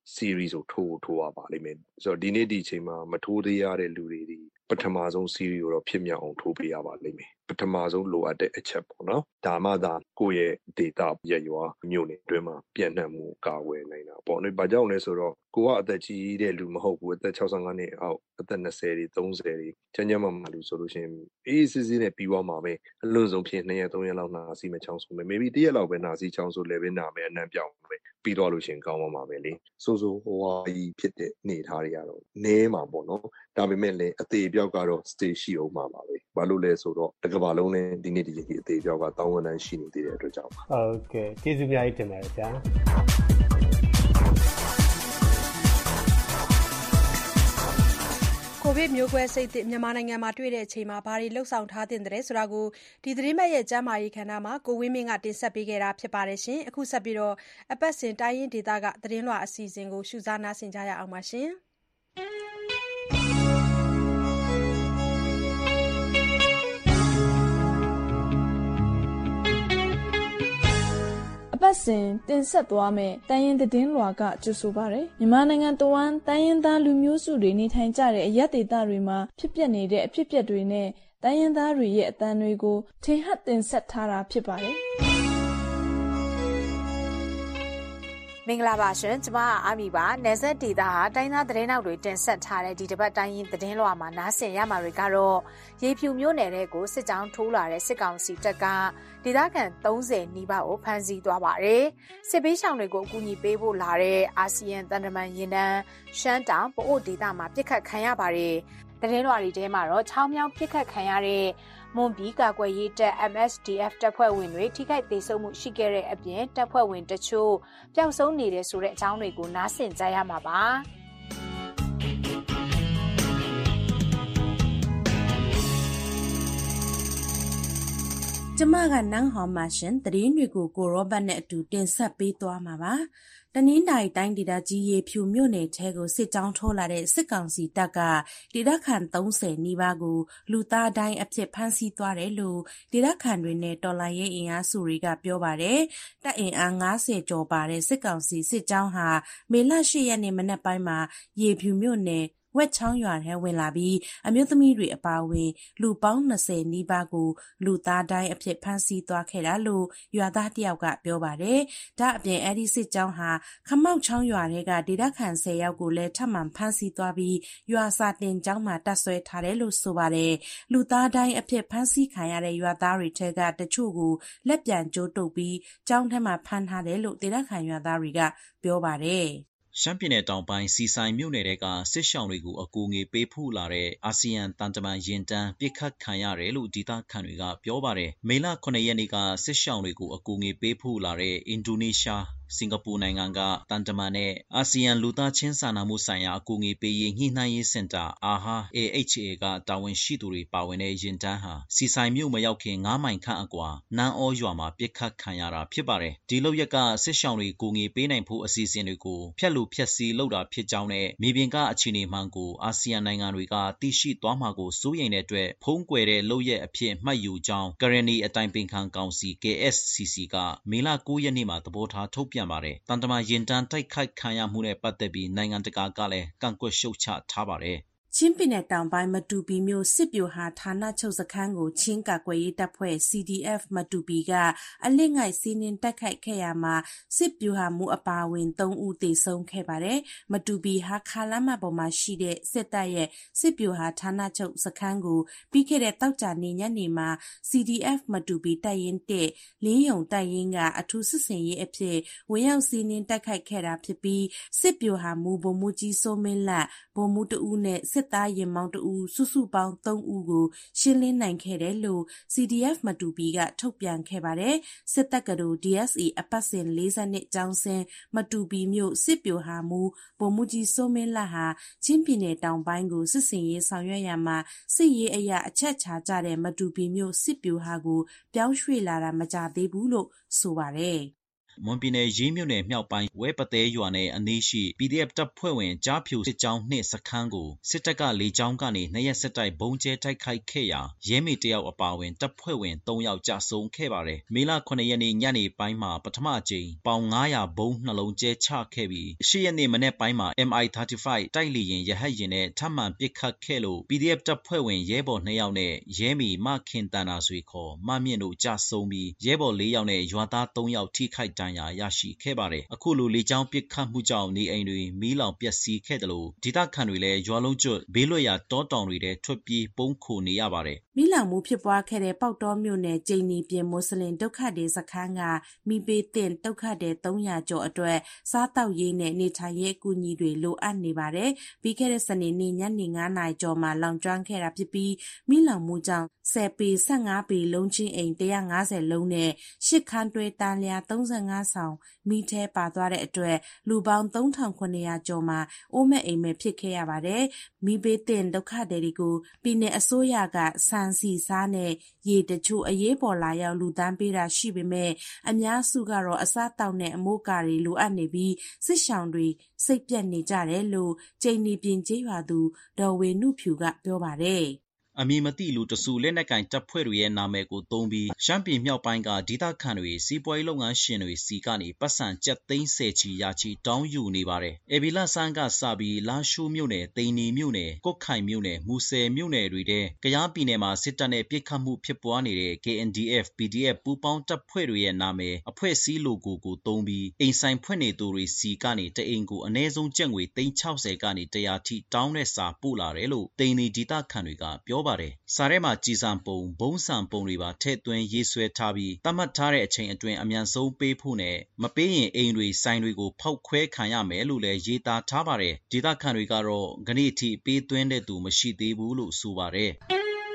series ကိုထိုးထိုးရပါလိမ့်မယ်ဆိုတော့ဒီနေ့ဒီအချိန်မှာမထိုးသေးရတဲ့လူတွေဒီပထမဆုံး series ကိုတော့ဖြစ်မြောက်အောင်ထိုးပေးရပါလိမ့်မယ်ပထမဆုံးလိုအပ်တဲ့အချက်ပေါ့နော်ဒါမှသာကိုယ့်ရဲ့ data ရရွာမြို့နယ်အတွင်းမှာပြန့်နှံ့မှုကာကွယ်နိုင်တာပေါ့နော်ဘာကြောင့်လဲဆိုတော့ကိုကအသက်ကြီးတဲ့လူမဟုတ်ဘူးအသက်sixty-fiveနှစ်အောက်အသက်twentyတွေthirtyတွေချမ်းချမ်းမာမာလူဆိုလို့ရှိရင်အေးစစ်စစ်နဲ့ပြီးသွားမှာပဲအလွန်ဆုံးဖြစ်twoရက်threeရက်လောက်နာစီမချောင်းဆိုမယ် maybe တစ်ရက်လောက်ပဲနာစီချောင်းဆိုလည်းပဲနာမယ်အနံ့ပြောင်းပဲပြီးသွားလို့ရှိရင်ကောင်းမှာပဲလေဆိုဆိုဟိုဟာကြီးဖြစ်တဲ့နေထားတွေကတော့နည်းမှာပေါ့နော်ဒါပေမဲ့လည်းအသေးပြောက်ကတော့ stay ရှိအောင်မှာပါပဲဘာလို့လဲဆိုတော့တစ်ကမ္ဘာလုံးနဲ့ဒီနေ့ဒီချိန်ကြီးအသေးပြောက်ကတောင်းဝန်တန်းရှိနေသေးတဲ့အတွက်ကြောင့်ပါဟုတ်ကဲ့ကျေးဇူးများတင်ပါတယ်ဗျာကိုဗစ်မျိုးကွဲစိတ်သစ်မြန်မာနိုင်ငံမှာတွေ့တဲ့အချိန်မှာဘာတွေလှုပ်ဆောင်ထားသင့်တယ်ဆိုတာကိုဒီသတင်းပတ်ရဲ့ကျန်းမာရေးခန္ဓာမှာကိုဝင်းမင်းကတင်ဆက်ပေးခဲ့တာဖြစ်ပါတယ်ရှင်အခုဆက်ပြီးတော့အပတ်စဉ်တိုင်းရင်းဒေသကသတင်းလွှာအစီအစဉ်ကိုရှုစားနားဆင်ကြရအောင်ပါရှင်အပတ်စဉ်တင်ဆက်သွားမယ့်တိုင်းရင်းသတင်းလွှာကကြိုဆိုပါရယ်မြန်မာနိုင်ငံတဝန်းတိုင်းရင်းသားလူမျိုးစုတွေနေထိုင်ကြတဲ့အရပ်ဒေသတွေမှာဖြစ်ပျက်နေတဲ့အဖြစ်အပျက်တွေနဲ့တိုင်းရင်းသားတွေရဲ့အသံတွေကိုထင်ဟပ်တင်ဆက်ထားတာဖြစ်ပါတယ်မင်္ဂလာပါရှင်ကျမအာမီပါနယ်စပ်ဒေသဟာတိုင်းသားသတင်းနောက်တွေတင်ဆက်ထားတဲ့ဒီတစ်ပတ်တိုင်းရင်းသတင်းလွှာမှာနားဆင်ရမှာတွေကတော့ရေဖြူမြို့နယ်တဲ့ကိုစစ်ကြောင်းထိုးလာတဲ့စစ်ကောင်စီတပ်ကဒေသခံthirtyနီးပါးကိုဖမ်းဆီးသွားပါတယ်စစ်ပေးရှောင်တွေကိုအကူအညီပေးဖို့လာတဲ့အာဆီယံတန်တမန်ရင်တန်းရှမ်းတောင်ပအို့ဒေသမှာပြစ်ခတ်ခံရပါတယ်သတင်းလွှာတွေထဲမှာတော့ချောင်းမြောင်းပြစ်ခတ်ခံရတဲ့မွန်ပြည်ကာကွယ်ရေးတပ် M S D F တပ်ဖွဲ့ဝင်တွေထိခိုက်ဒေဆုံးမှုရှိခဲ့တဲ့အပြင်တပ်ဖွဲ့ဝင်တချို့ပျောက်ဆုံးနေတဲ့ဆိုတဲ့အကြောင်းတွေကိုနားဆင်ကြရမှာပါကျမကနန်းဟောင်မာရှင်သတင်းတွေကိုကိုရောဘတ်နဲ့အတူတင်ဆက်ပေးသွားမှာပါတနင်္သာရီတိုင်းဒေသကြီးရေဖြူမြို့နယ်ထဲကိုစစ်ကြောင်းထိုးလာတဲ့စစ်ကောင်စီတပ်ကဒေသခံthirtyနီးပါးကိုလူသားတိုင်းအဖြစ်ဖမ်းဆီးသွားတယ်လို့ဒေသခံတွေနဲ့တော်လှန်ရေးအင်အားစုတွေကပြောပါတယ်။တပ်အင်အားfiftyကျော်ပါတဲ့စစ်ကောင်စီစစ်ကြောင်းဟာမေလeightရက်နေ့မနက်ပိုင်းမှာရေဖြူမြို့နယ်ဝက်ချောင်းရွာထဲဝင်လာပြီးအမျိုးသမီးတွေအပါအဝင်လူပေါင်းtwentyနီးပါးကိုလူသားတိုင်းအဖြစ်ဖမ်းဆီးသွားခဲ့တာလို့ရွာသားတယောက်ကပြောပါတယ်။ဒါအပြင်အဲ့ဒီစစ်ကြောင်းဟာခမောက်ချောင်းရွာထဲကဒေသခံtenယောက်ကိုလည်းထပ်မံဖမ်းဆီးသွားပြီးရွာစာတင်ကျောင်းမှာတပ်ဆွဲထားတယ်လို့ဆိုပါတယ်။လူသားတိုင်းအဖြစ်ဖမ်းဆီးခံရတဲ့ရွာသားတွေထဲကတချို့ကိုလက်ပြန်ကြိုးတုပ်ပြီးကျောင်းထဲမှာဖမ်းထားတယ်လို့ဒေသခံရွာသားတွေကပြောပါတယ်။ရှမ်းပြည်နယ်တောင်ပိုင်းစီဆိုင်မြို့နယ်ကစစ်ရှောင်းတွေကိုအကူအညီပေးဖို့လာတဲ့အာဆီယံတန်တမန်ရင်တန်းပြစ်ခတ်ခံရတယ်လို့ဒေသခံတွေကပြောပါတယ်။မေလeightရက်နေ့ကစစ်ရှောင်းတွေကိုအကူအညီပေးဖို့လာတဲ့အင်ဒိုနီးရှားစင်ကာပူနိုင်ငံကတန်တမန်နဲ့အာဆီယံလူသားချင်းစာနာမှုဆိုင်ရာအကူအညီပေးရေးညှိနှိုင်းရေးစင်တာ A H A H A ကတာဝန်ရှိသူတွေပါဝင်တဲ့ရင်တန်းဟာစီဆိုင်မြို့မရောက်ခင်nineမိုင်ခန့်အကွာနန်းအောရွာမှာပြစ်ခတ်ခံရတာဖြစ်ပါတယ်။ဒီလောက်ရက်ကစစ်ရှောင်းတွေကူညီပေးနိုင်ဖို့အစီအစဉ်တွေကိုဖျက်လို့ဖျက်ဆီးလုပ်တာဖြစ်ကြောင်းနဲ့မြေပြင်ကအခြေအနေမှန်ကိုအာဆီယံနိုင်ငံတွေကသိရှိသွားမှာကိုစိုးရိမ်တဲ့အတွက်ဖုံးကွယ်တဲ့လုပ်ရက်အဖြစ်မှတ်ယူကြောင်းကရဏီအတိုင်ပင်ခံကောင်စီ K S C C ကမေလnineရက်နေ့မှာသဘောထားထုတ်ပြန်ပါတယ်။တန်တမာရင်တန်းတိုက်ခိုက်ခံရမှုနဲ့ပတ်သက်ပြီးနိုင်ငံတကာကလည်းကန့်ကွက်ရှုတ်ချထားပါတယ်။ချင်းပြည်နယ်တောင်ပိုင်းမတူပီမြို့စစ်ပြိုဟာဌာနချုပ်စခန်းကိုချင်းကာကွယ်ရေးတပ်ဖွဲ့ C D F မတူပီကအလစ်ငိုက်စီးနင်းတိုက်ခိုက်ခဲ့ရမှာစစ်ပြိုဟာမှုအပါအဝင်threeဦးသေဆုံးခဲ့ပါတယ်။မတူပီဟာခါလမ်းမပေါ်မှာရှိတဲ့စစ်တပ်ရဲ့စစ်ပြိုဟာဌာနချုပ်စခန်းကိုပြီးခဲ့တဲ့တောက်ကြနေညနေမှာ C D F မတူပီတပ်ရင်းoneလင်းယုံတပ်ရင်းကအထူးစစ်ဆင်ရေးအဖြစ်ဝင်ရောက်စီးနင်းတိုက်ခိုက်ခဲ့တာဖြစ်ပြီးစစ်ပြိုဟာမှုဗိုလ်မှူးကြီးစိုးမင်းလတ်ဗိုလ်မှူးတဦးနဲ့စစ်သားရင်မောင်းတဦးစုစုပေါင်းthreeဦးကိုရှင်းလင်းနိုင်ခဲ့တယ်လို့ C D F မတူပီကထုတ်ပြန်ခဲ့ပါတယ်။စစ်တပ်ကတော် D S A အပတ်စဉ်fortyကျောင်းစင်းမတူပီမြို့စစ်ပြိုဟာမှုဗိုလ်မှူးကြီးစိုးမင်းလတ်ဟာချင်းပြည်နယ်တောင်ပိုင်းကိုစစ်စင်ရေးဆောင်ရွက်ရမှာစစ်ရေးအရာအချက်ချာကြတဲ့မတူပီမြို့စစ်ပြိုဟာကိုပြောင်းရွှေ့လာတာမကြသေးဘူးလို့ဆိုပါတယ်။မွန်ပြည်နယ်ရေးမြို့နယ်မြောက်ပိုင်းဝဲပသေးရွာနယ်အနီးရှိ ပီဒီအက်ဖ် တပ်ဖွဲ့ဝင်ကြားဖြူစစ်ကြောင်းနှစ်စခန်းကိုစစ်တပ်ကလေကြောင်းကနေနှစ်ရက်ဆက်တိုက်ဘုံကျဲတိုက်ခိုက်ခဲ့ရာရဲမေတယောက်အပါအဝင်တပ်ဖွဲ့ဝင်သုံးယောက်ကြာဆုံးခဲ့ပါတယ်။မေလခုနှစ်ရက်နေ့ညနေပိုင်းမှာပထမအကြိမ်ပေါင်ငါးရာဘုံနှလုံးကျဲချခဲ့ပြီးရှစ်ရက်နေ့မနေ့ပိုင်းမှာ M I 35 တိုက်လေယာဉ်ရဟတ်ယာဉ်နဲ့ထပ်မံပစ်ခတ်ခဲ့လို့ ပီဒီအက်ဖ် တပ်ဖွဲ့ဝင်ရဲဘော်နှစ်ယောက်နဲ့ရဲမီမခင်တန်နာဆွေခေါ်မမြင့်တို့ကြာဆုံးပြီးရဲဘော်လေးယောက်နဲ့ရွာသားသုံးယောက်ထိခိုက်ဒဏ်ရာရရှိခဲ့ပါတယ်။အခုလိုလေကြောင်းပစ်ခတ်မှုကြောင့်နေအိမ်တွေမီးလောင်ပျက်စီးခဲ့တယ်လို့ဒေသခံတွေလည်းရွာလုံးကျွတ်ဘေးလွတ်ရာတောတောင်တွေထဲထွက်ပြေးပုန်းခိုနေရပါတယ်။မီးလောင်မှုဖြစ်ပွားခဲ့တဲ့ပေါက်တောမြို့နယ်ကျိန်နီပြင်မွတ်စလင်ဒုက္ခသည်စခန်းကမိဘေးတင်ဒုက္ခသည်သုံးရာကျော်အတွက်စားတောက်ရေးနဲ့နေထိုင်ရေးအကူအညီတွေလိုအပ်နေပါတယ်။ပြီးခဲ့တဲ့စနေနေ့ညနေငါးနာရီကျော်မှာလောင်ကျွမ်းခဲ့တာဖြစ်ပြီးမီးလောင်မှုကြောင့်ဆယ်ပေဆယ့်ငါးပေလုံးချင်းအိမ်တစ်ရာငါးဆယ်လုံးနဲ့ရှစ်ခန်းတွဲတန်လျာသုံးဆယ့်ငါးဆောင်မိထဲပါသွားတဲ့အတွက်လူပေါင်းသုံးထောင်ခုနှစ်ရာကျော်မှာအိုးမဲ့အိမ်မဲ့ဖြစ်ခဲ့ရပါတယ်။မိဘေးတင်ဒုက္ခသည်တွေကိုပြည်내အစိုးရကစံစီစားနဲ့ရေတချို့အရေးပေါ်လာရောက်လူတန်းပေးတာရှိပေမဲ့အများစုကတော့အစားတောက်နဲ့အမိုးကာတွေလိုအပ်နေပြီးစစ်ရှောင်တွေစိတ်ပြတ်နေကြတယ်လို့ကျိန်နီပြင်ကျေးရွာသူဒေါ်ဝေနုဖြူကပြောပါတယ်။အမည်မသိလူတစုလက်နက်ကင်တပ်ဖွဲ့တွေရဲ့နာမည်ကိုသုံးပြီးရှမ်းပြည်မြောက်ပိုင်းကဒေသခံတွေစီးပွားရေးလုပ်ငန်းရှင်တွေစီကနေပတ်စံကျပ်သိန်းဆယ်ချီရာချီတောင်းယူနေပါတယ်။အေဘီလာဆန်းကစပြီးလာရှိုးမြို့နယ်၊သိန်းနီမြို့နယ်၊ကုတ်ခိုင်မြို့နယ်၊မူဆယ်မြို့နယ်တွေထဲကယားပြည်နယ်မှာစစ်တပ်နဲ့ပစ်ခတ်မှုဖြစ်ပွားနေတဲ့ K N D F P D F ပူးပေါင်းတပ်ဖွဲ့တွေရဲ့နာမည်အဖွဲ့စည်းလိုဂိုကိုသုံးပြီးအိမ်ဆိုင်ဖွင့်နေသူတွေစီကနေတအိမ်ကိုအနည်းဆုံးကျပ်ငွေသိန်းခြောက်ဆယ်ကနေတစ်ရာထိတောင်းတဲ့စာပို့လာတယ်လို့သိန်းနီဒေသခံတွေကပြောပါတယ်။စာထဲမှာကြည်စံပုံဘုံစံပုံတွေပါထည့်သွင်းရေးဆွဲထားပြီးသတ်မှတ်ထားတဲ့အချိန်အတွင်းအမြန်ဆုံးပေးဖို့နဲ့မပေးရင်အိမ်တွေဆိုင်တွေကိုဖောက်ခွဲခံရမယ်လို့လည်းရေးသားထားပါတယ်။ဒေသခံတွေကတော့ခဏထိပေးသွင်းတဲ့သူမရှိသေးဘူးလို့ဆိုပါတယ်။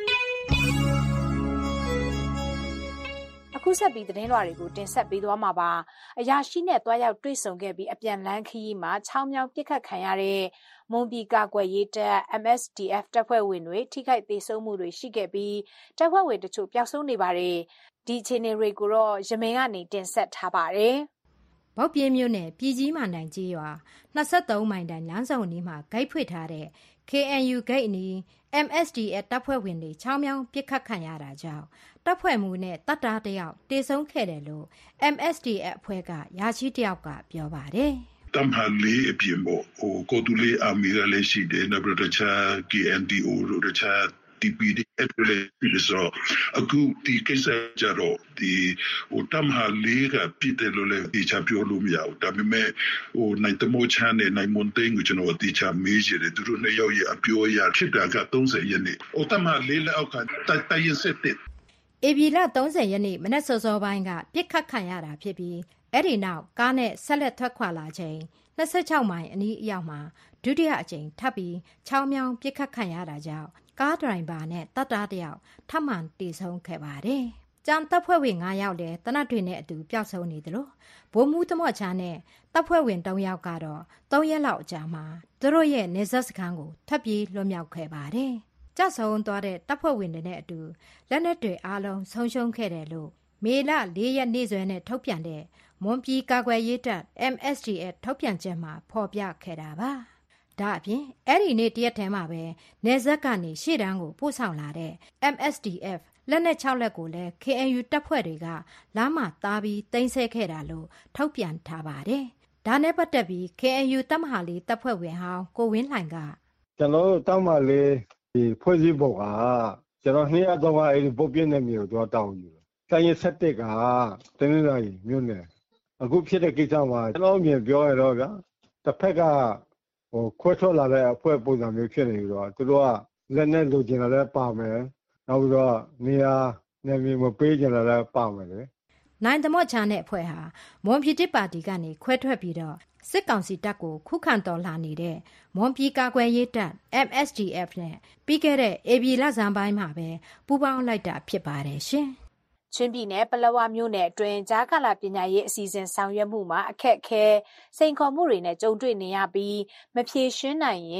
အခုဆက်ပြီးသတင်းလွှာတွေကိုတင်ဆက်ပေးသွားမှာပါအရာရှိနဲ့တွားရောက်တွေ့ဆုံခဲ့ပြီးအပြန်လန်းခရီးမှာချောင်းမြောင်းပစ်ခတ်ခံရတဲ့မွန်ပြည်ကာကွယ်ရေးတပ် M S D F တပ်ဖွဲ့ဝင်တွေထိခိုက်ဒေဆုံးမှုတွေရှိခဲ့ပြီးတပ်ဖွဲ့ဝင်တချို့ပျောက်ဆုံးနေပါတယ်ဒီအခြေအနေတွေကိုတော့ရမင်းကနေတင်ဆက်ထားပါတယ်ဘောက်ပြင်းမြို့နယ်ပြည်ကြီးမာနိုင်ကြီးရွာ၂၃မိုင်တိုင်လမ်းစုံအနီးမှာဂိတ်ဖွင့်ထားတဲ့ K N U ဂိတ်အနီး M S D F တပ်ဖွဲ့ဝင်တွေချောင်းမြောင်းပစ်ခတ်ခံရတာကြောင့်တပ်ဖွဲ့မှုနဲ့တပ်သားတယောက်တေဆုံးခဲ့တယ်လို့ M S D F အဖွဲ့ကရာရှိတယောက်ကပြောပါတယ်တမ်ဟာလေးအပြင်ပေါ့ဟိုကိုတူလေးအမီရလေးရှိတယ်နောက်ပြီးတော့ချာ K N D O တို့တခြား T P D အဲ့လိုလေးပြီးဆိုအခုဒီကိစ္စကြတော့ဒီဟိုတမ်ဟာလေးကပြည်တယ်လို့လည်းဒီချပြောလို့မရဘူးဒါပေမဲ့ဟိုနိုင်တမိုးချမ်းနဲ့နိုင်မွန်သိန်းကိုကျွန်တော်ဒီချမေးကြတယ်သူတို့နှစ်ယောက်ရဲ့အပြောအရဖြစ်တာကသုံးဆယ်ရက်နေ့ဟိုတမ်ဟာလေးလက်အောက်ကတိုင်ရင်စစ်တဲ့ဧပြီလသုံးဆယ်ရက်နေ့မနက်စောစောပိုင်းကပြစ်ခတ်ခံရတာဖြစ်ပြီးအဲ့ဒီနောက်ကားနဲ့ဆက်လက်ထွက်ခွာလာချိန်၂၆မိုင်အနီးအရောက်မှာဒုတိယအကြိမ်ထပ်ပြီးချောင်းမြောင်းပြစ်ခတ်ခံရတာကြောင့်ကားဒရိုင်ဘာနဲ့တပ်သားတယောက်ထပ်မံတေဆုံးခဲ့ပါတယ်။ကြံတပ်ဖွဲ့ဝင်၅ယောက်လည်းတနတ်တွေနဲ့အတူပျောက်ဆုံးနေသလိုဗိုလ်မှူးသမော့ချာနဲ့တပ်ဖွဲ့ဝင်၃ယောက်ကတော့၃ရက်လောက်အကြာမှာသူတို့ရဲ့နေဆက်စခန်းကိုထပ်ပြီးလွတ်မြောက်ခဲ့ပါတယ်။ကြဆုံးသွားတဲ့တပ်ဖွဲ့ဝင်တွေနဲ့အတူလက်နက်တွေအားလုံးဆုံးရှုံးခဲ့တယ်လို့မေလ၄ရက်နေ့စွဲနဲ့ထုတ်ပြန်တဲ့မွန်ပြည်ကာကွယ်ရေးတပ် M S D F ထုတ်ပြန်ချက်မှာဖော်ပြခဲ့တာပါ။ဒါအပြင်အဲ့ဒီနေ့တရက်ထဲမှာပဲနေဆက်ကနေရှေ့တန်းကိုပို့ဆောင်လာတဲ့ M S D F လက်နက်၆လက်ကိုလည်း K N U တပ်ဖွဲ့တွေကလမ်းမှာတားပြီးတင်ဆက်ခဲ့တာလို့ထုတ်ပြန်ထားပါတယ်။ဒါနဲ့ပတ်သက်ပြီး K N U တပ်မဟာလေးတပ်ဖွဲ့ဝင်ဟောင်းကိုဝင်းလှိုင်ကကျွန်တော်တို့တပ်မဟာလေးဒီဖွဲ့စည်းပုံကကျွန်တော်နှစ်ရက်တော့အဲ့ဒီပုတ်ပြင်းတဲ့မျိုးတော့တောင်းယူတယ်။တိုင်းရဆက်တက်ကတင်းနေလိုက်မြို့နယ်အခုဖြစ်တဲ့ကိစ္စမှာကျွန်တော်မြင်ပြောရတော့ဗျာတစ်ဖက်ကဟိုခွဲထွက်လာတဲ့အဖွဲ့ပုံစံမျိုးဖြစ်နေပြီးတော့သူတို့ကလက်နဲ့လိုချင်လာတဲ့ပါမယ်နောက်ပြီးတော့နေရာနေမြေမပေးချင်လာတဲ့ပါမယ်လေနိုင်သမော့ချာနဲ့အဖွဲ့ဟာမွန်ပြည်တစ်ပါတီကနေခွဲထွက်ပြီးတော့စစ်ကောင်စီတပ်ကိုခုခံတော်လှန်နေတဲ့မွန်ပြည်ကာကွယ်ရေးတပ် M S D F နဲ့ပြီးခဲ့တဲ့ဧပြီလဆန်းပိုင်းမှာပဲပူးပေါင်းလိုက်တာဖြစ်ပါတယ်ရှင်ချင်းပြည်နယ်ပလောဝမြို့နယ်အတွင်းကြားကာလပညာရေးအစီအစဉ်ဆောင်ရွက်မှုမှာအခက်အခဲစိန်ခေါ်မှုတွေနဲ့ကြုံတွေ့နေရပြီးမဖြေရှင်းနိုင်ရင်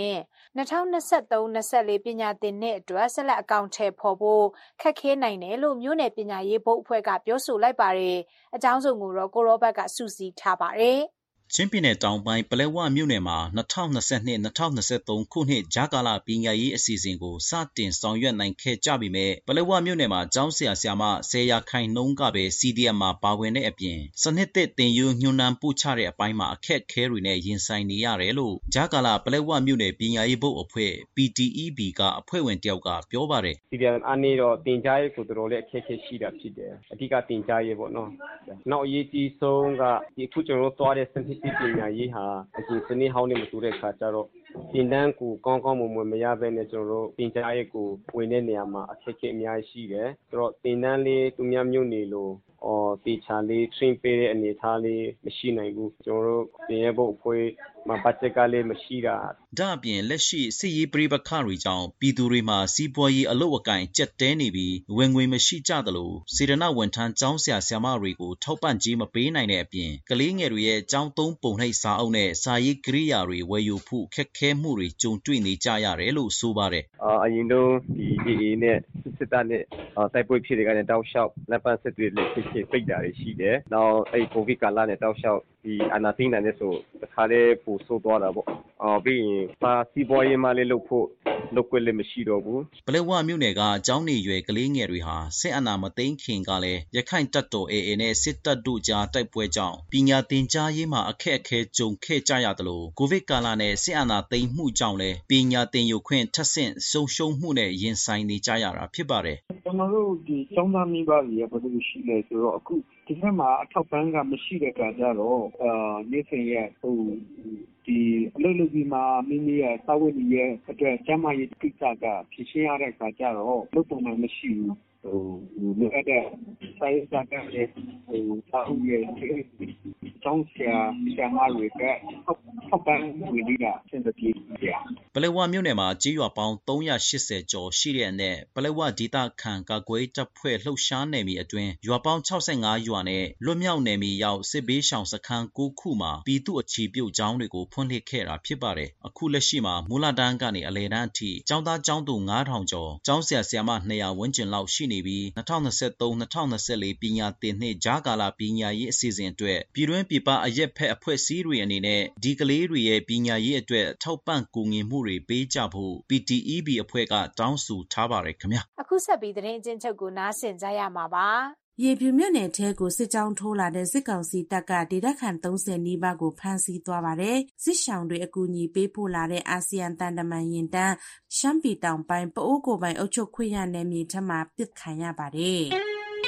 ၂၀၂၃ ၂၄ ပညာသင်နှစ်အတွက်ဆက်လက်အကောင့်ထဲပေါ်ဖို့ခက်ခဲနိုင်တယ်လို့မြို့နယ်ပညာရေးဘုတ်အဖွဲ့ကပြောဆိုလိုက်ပါတယ်။အကြောင်းစုံကိုတော့ကိုရောဘတ်ကစုစည်းထားပါတယ်။ချင်းပြည်နယ်တောင်ပိုင်းပလဲဝမြို့နယ်မှာ၂၀၂၂ ၂၀၂၃ ခုနှစ်ဂျာကာလာပညာရေးအစီအစဉ်ကိုစတင်ဆောင်ရွက်နိုင်ခဲ့ကြပြီမဲ့ပလဲဝမြို့နယ်မှာကျောင်းဆရာဆရာမ၁၀ရာခိုင်နှုန်းကပဲ စီ ဒီ အမ် မှာပါဝင်တဲ့အပြင်စနစ်သစ်တင်ယူညွှန်နှံပို့ချတဲ့အပိုင်းမှာအခက်အခဲတွေနဲ့ရင်ဆိုင်နေရတယ်လို့ဂျာကာလာပလဲဝမြို့နယ်ပညာရေးဘုတ်အဖွဲ့ ပီ တီ အီ ဘီ ကအဖွဲ့ဝင်တယောက်ကပြောပါတယ်စီ ဒီ အမ် အနေတော့တင်ကြားရေးကိုတော်တော်လေးအခက်အခဲရှိတာဖြစ်တယ်အဓိကတင်ကြားရေးပေါ့နော်နောက်အရေးကြီးဆုံးကဒီခုကျွန်တော်တို့သွားတဲ့စနစ်သစ်ပညာရေးဟာအရင်စနစ်ဟောင်းနဲ့မတူတဲ့ခါကျတော့တင်တန်းကိုကောင်းကောင်းမွန်မွန်မရဘဲနဲ့ကျွန်တော်တို့တင်ကြားရေးကိုဝင်တဲ့နေရာမှာအခက်အခဲအများကြီးရှိတယ်ဆိုတော့တင်တန်းလေးသူများမျိုးနေလို့အော်တေချာလေး train ပေးတဲ့အနေထားလေးမရှိနိုင်ဘူးကျွန်တော်တို့တင်ရဖို့အဖွဲ့မှာဘတ်ဂျက်ကလေးမရှိတာဒါအပြင်လက်ရှိစစ်ရေးပြည်ပခါတွေကြောင့်ပြည်သူတွေမှာစီးပွားရေးအလုပ်အကင်ကျက်တဲနေပြီးဝင်ငွေမရှိကြသလိုစေတနာဝန်ထမ်းကျောင်းဆရာဆရာမတွေကိုထောက်ပံ့ကြေးမပေးနိုင်တဲ့အပြင်ကလေးငယ်တွေရဲ့ကျောင်းသုံးပုံနှိပ်စာအုပ်နဲ့စာရေးကိရိယာတွေဝယ်ယူဖို့ခက်ခဲမှုတွေကြုံတွေ့နေကြရတယ်လို့ဆိုပါတယ်အာအရင်တော့ဒီ အေ အေ နဲ့စစ်တပ်နဲ့တိုက်ပွဲဖြစ်တွေကနေတောက်လျှောက်လက်ပတ်စစ်တွေလက်ဖြစ်ဖြစ်ပိတ်တာတွေရှိတယ်နောက်အဲ့ကိုဗစ်ကာလနဲ့တောက်လျှောက်ဒီအနာသိနေတယ်ဆိုတခါလေပို့ဆိုးသွားတာပေါ့အော်ပြီးရင်ပါစီပွားရေးမှလည်းလုပ်ဖို့လုပ်ခွင့်လည်းမရှိတော့ဘူးပလဲဝမြို့နယ်ကကျောင်းနေရွယ်ကလေးငယ်တွေဟာစစ်အာဏာမသိမ်းခင်ကလည်းရခိုင်တပ်တော် အေ အေ နဲ့စစ်တပ်တို့ကြားတိုက်ပွဲကြောင့်ပညာသင်ကြားရေးမှာအခက်အခဲကြုံခဲ့ကြရတယ်လို့ကိုဗစ်ကာလနဲ့စစ်အာဏာသိမ်းမှုကြောင့်လည်းပညာသင်ယူခွင့်ထပ်ဆင့်ဆုံးရှုံးမှုနဲ့ရင်ဆိုင်နေကြရတာဖြစ်ပါတယ်ကျွန်တော်တို့ဒီကျောင်းသားမိဘတွေဘယ်လိုရှိလဲဆိုတော့အခုဒီဘက်မှာအထောက်ပံ့ကမရှိတဲ့အခါကျတော့အာနေ့စဉ်ရဲ့ဟိုဒီအလုပ်လုပ်ပြီးမှမိမိရဲ့စာဝတ်နေရဲ့အတွက်ကျန်းမာရေးကိစ္စကဖြစ်ရှင်းရတဲ့အခါကျတော့လုပ်ပုံမှန်မရှိဘူးဟိုလိုအပ်တဲ့စာရေးစာကလည်းဟိုစာအုပ်ရဲ့ကျောင်းဆရာဆရာမတွေကထောက်ပံ့ဝင်နေတာစင်တပြေပြပလဲဝမြို့နယ်မှာကြေးရွာပေါင်း၃၈၀ကျော်ရှိတဲ့အနက်ပလဲဝဒေသခံကာကွယ်တပ်ဖွဲ့လှုပ်ရှားနယ်မြေအတွင်းရွာပေါင်း၆၅ရွာနဲ့လွတ်မြောက်နယ်မြေရောက်စစ်ဘေးရှောင်စခန်း၉ခုမှာပြည်သူ့အခြေပြုကျောင်းတွေကိုဖွင့်လှစ်ခဲ့တာဖြစ်ပါတယ်အခုလက်ရှိမှာမူလတန်းကနေအလယ်တန်းအထိကျောင်းသားကျောင်းသူ၅ထောင်ကျော်ကျောင်းဆရာဆရာမ၂၀၀ဝန်းကျင်လောက်ရှိနေပြီး၂၀၂၃ ၂၀၂၄ပညာသင်နှစ်ကြားကာလပညာရေးအစီအစဉ်အတွက်ပြည်တွင်းပြည်ပအရက်ဖက်အဖွဲ့အစည်းတွေအနေနဲ့ဒီကလေးတွေရဲ့ပညာရေးအတွက်ထောက်ပံ့ကူညီမှုတွေပေးကြဖို့ ပီ တီ အီ ဘီ အဖွဲ့ကတောင်းဆိုထားပါတယ်ခင်ဗျာအခုဆက်ပြီးသတင်းအကျဉ်းချုပ်ကိုနားဆင်ကြရမှာပါရေဖြူမြို့နယ်ထဲကိုစစ်ကြောင်းထိုးလာတဲ့စစ်ကောင်စီတပ်ကဒေသခံ၃၀နီးပါးကိုဖမ်းဆီးသွားပါတယ်။စစ်ရှောင်တွေအကူအညီပေးဖို့လာတဲ့အာဆီယံတန်တမန်ရင်တန်းရှမ်းပြည်တောင်ပိုင်းပအိုးကိုပိုင်အုပ်ချုပ်ခွင့်ရနယ်မြေထက်မှပစ်ခံရပါတယ်။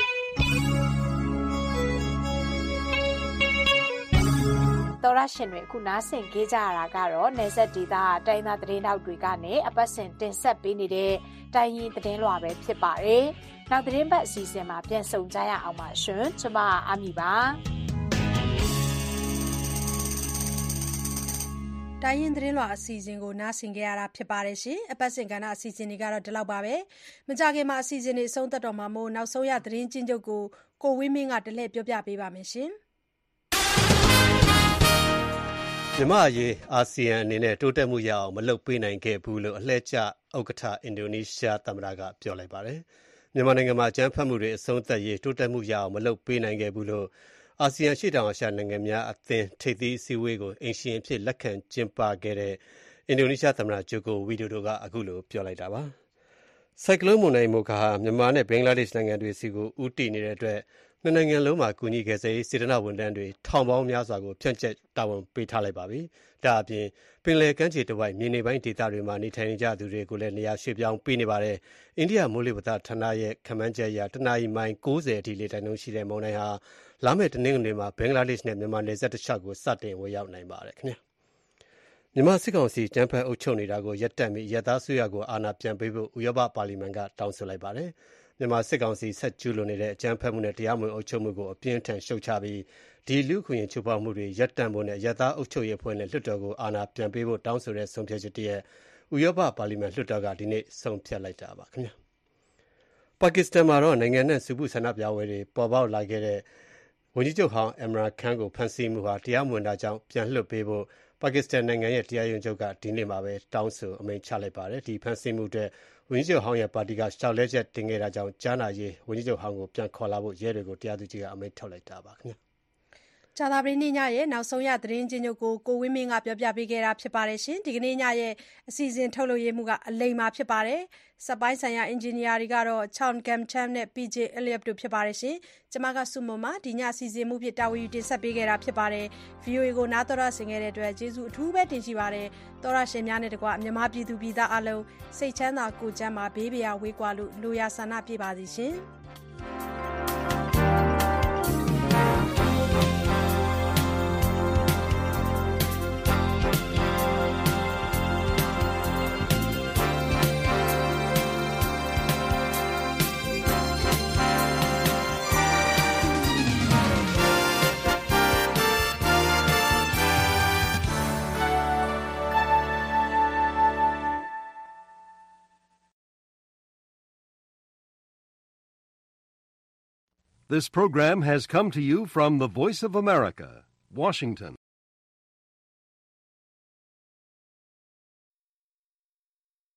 တော်ရရှင်တွေအခုနားဆင်ကြကြရတာကတော့နေဆက်ဒေတာတိုင်းသားသတင်းတောက်တွေကနေအပတ်စဉ်တင်ဆက်ပေးနေတဲ့တိုင်းရင်းသတင်းလွှာပဲဖြစ်ပါတယ်။နောက်သတင်းပတ်အစီအစဉ်မှာပြန်ဆုံကြရအောင်ပါရှင်။ကျွန်မအာမီပါ။တိုင်းရင်းသတင်းလွှာအစီအစဉ်ကိုနားဆင်ကြရတာဖြစ်ပါတယ်ရှင်။အပတ်စဉ်ကဏ္ဍအစီအစဉ်တွေကတော့ဒီလောက်ပါပဲ။မကြခင်မှာအစီအစဉ်တွေအဆုံးသတ်တော့မှာမို့နောက်ဆုံးရသတင်းချင်းချုပ်ကိုကိုဝင်းမင်းကတလှည့်ပြောပြပေးပါမယ်ရှင်။မြန်မာအရေးအာဆီယံအနေနဲ့တိုးတက်မှုရအောင်မလုပ်ပေးနိုင်ခဲ့ဘူးလို့အလှည့်ကျဥက္ကဋ္ဌအင်ဒိုနီးရှားသမ္မတကပြောလိုက်ပါတယ်။မြန်မာနိုင်ငံမှာအကြမ်းဖက်မှုတွေအဆုံးသတ်ရေးတိုးတက်မှုရအောင်မလုပ်ပေးနိုင်ခဲ့ဘူးလို့အာဆီယံရှေ့တောင်အာရှနိုင်ငံများအသင်းထိပ်သီးအစည်းအဝေးကိုအိမ်ရှင်အဖြစ်လက်ခံကျင်းပခဲ့တဲ့အင်ဒိုနီးရှားသမ္မတဂျိုကိုဝီဒိုဒိုကအခုလိုပြောလိုက်တာပါ။ဆိုင်ကလုန်းမုန်တိုင်းမိုခါဟာမြန်မာနဲ့ဘင်္ဂလားဒေ့ရှ်နိုင်ငံတွေစီကိုဦးတည်နေတဲ့အတွက်နှစ်နိုင်ငံလုံးမှာကူညီကယ်ဆယ်ရေးစေတနာဝန်ထမ်းတွေထောင်ပေါင်းများစွာကိုဖြန့်ကျက်တာဝန်ပေးထားလိုက်ပါပြီ။ဒါအပြင်ပင်လယ်ကမ်းခြေတစ်ဝိုက်မြေနေပိုင်းဒေသတွေမှာနေထိုင်နေကြသူတွေကိုလည်းနေရာရွှေ့ပြောင်းပေးနေပါတယ်။အိန္ဒိယမိုးလေဝသဌာနရဲ့ခန့်မှန်းချက်အရတနအီမိုင်၉၀အထိလေတိုက်နှုန်းရှိတဲ့မုန်တိုင်းဟာလာမယ့်တနင်္ဂနွေမှာဘင်္ဂလားဒေ့ရှ်နဲ့မြန်မာနယ်စပ်တစ်လျှောက်ကိုစတင်ဝင်ရောက်နိုင်ပါတယ်ခင်ဗျာ။မြန်မာစစ်ကောင်စီကျန်းဖက်အုပ်ချုပ်နေတာကိုရပ်တန့်ပြီးရပ်သားစုရကိုအာဏာပြန်ပေးဖို့ဥရောပပါလီမန်ကတောင်းဆိုလိုက်ပါတယ်။မြန်မာစစ်ကောင်စီဆက်ကျူးလွန်နေတဲ့အကြမ်းဖက်မှုနဲ့တရားမဝင်အုပ်ချုပ်မှုကိုအပြင်းထန်ရှုတ်ချပြီးဒီလူခွင့်ရချိုးဖောက်မှုတွေရပ်တန့်ဖို့နဲ့ရပ်သားအုပ်ချုပ်ရေးအဖွဲ့နဲ့လွှတ်တော်ကိုအာဏာပြန်ပေးဖို့တောင်းဆိုတဲ့ဆုံးဖြတ်ချက်တည်းဥရောပပါလီမန်လွှတ်တော်ကဒီနေ့ဆုံးဖြတ်လိုက်တာပါခင်ဗျာ။ပါကစ္စတန်မှာတော့နိုင်ငံနဲ့စုပုဆန္ဒပြပွဲတွေပေါ်ပေါက်လာခဲ့တဲ့ဝန်ကြီးချုပ်ဟောင်းအင်မရန်ခန်းကိုဖမ်းဆီးမှုဟာတရားမဝင်တာကြောင့်ပြန်လွှတ်ပေးဖို့ပါကစ္စတန်နိုင်ငံရဲ့တရားရုံးချုပ်ကဒီနေ့မှာပဲတောင်းဆိုအမိန့်ချလိုက်ပါတယ်။ဒီဖမ်းဆီးမှုအတွက်ဝန်ကြီးချုပ်ဟောင်းရဲ့ပါတီကရှောက်လဲချက်တင်ခဲ့တာကြောင့်ကြားနာရေးဝန်ကြီးချုပ်ဟောင်းကိုပြန်ခေါ်လာဖို့ရဲတွေကိုတရားသူကြီးကအမိန့်ထုတ်လိုက်တာပါခင်ဗျာ။ကြာသပတေးနေ့ညရဲ့နောက်ဆုံးရသတင်းချင်းချုပ်ကိုကိုဝင်းမင်းကပြောပြပေးခဲ့တာဖြစ်ပါတယ်ရှင်။ဒီကနေ့ညရဲ့အစီအစဉ်ထုတ်လွှင့်ရေးမှုကအလိမ္မာဖြစ်ပါတယ်။စက်ပိုင်းဆိုင်ရာအင်ဂျင်နီယာတွေကတော့ Chon Gamcham နဲ့ ပီ ဂျေ Elliot တို့ဖြစ်ပါတယ်ရှင်။ကျွန်မကစုမုံမှာဒီညအစီအစဉ်မှုဖြစ်တာဝန်ယူတင်ဆက်ပေးခဲ့တာဖြစ်ပါတယ်။ ဗွီအိုအေ ကိုနားတော်ရဆင်ခဲ့တဲ့အတွက်ကျေးဇူးအထူးပဲတင်ရှိပါတယ်။တော်ရရှင်များနဲ့တကွမြန်မာပြည်သူပြည်သားအလုံးစိတ်ချမ်းသာကိုယ်ကျန်းမာဘေးပရာဝေးကွာလို့လိုရာဆန္ဒပြပါစီရှင်။ This program has come to you from the Voice of America, Washington.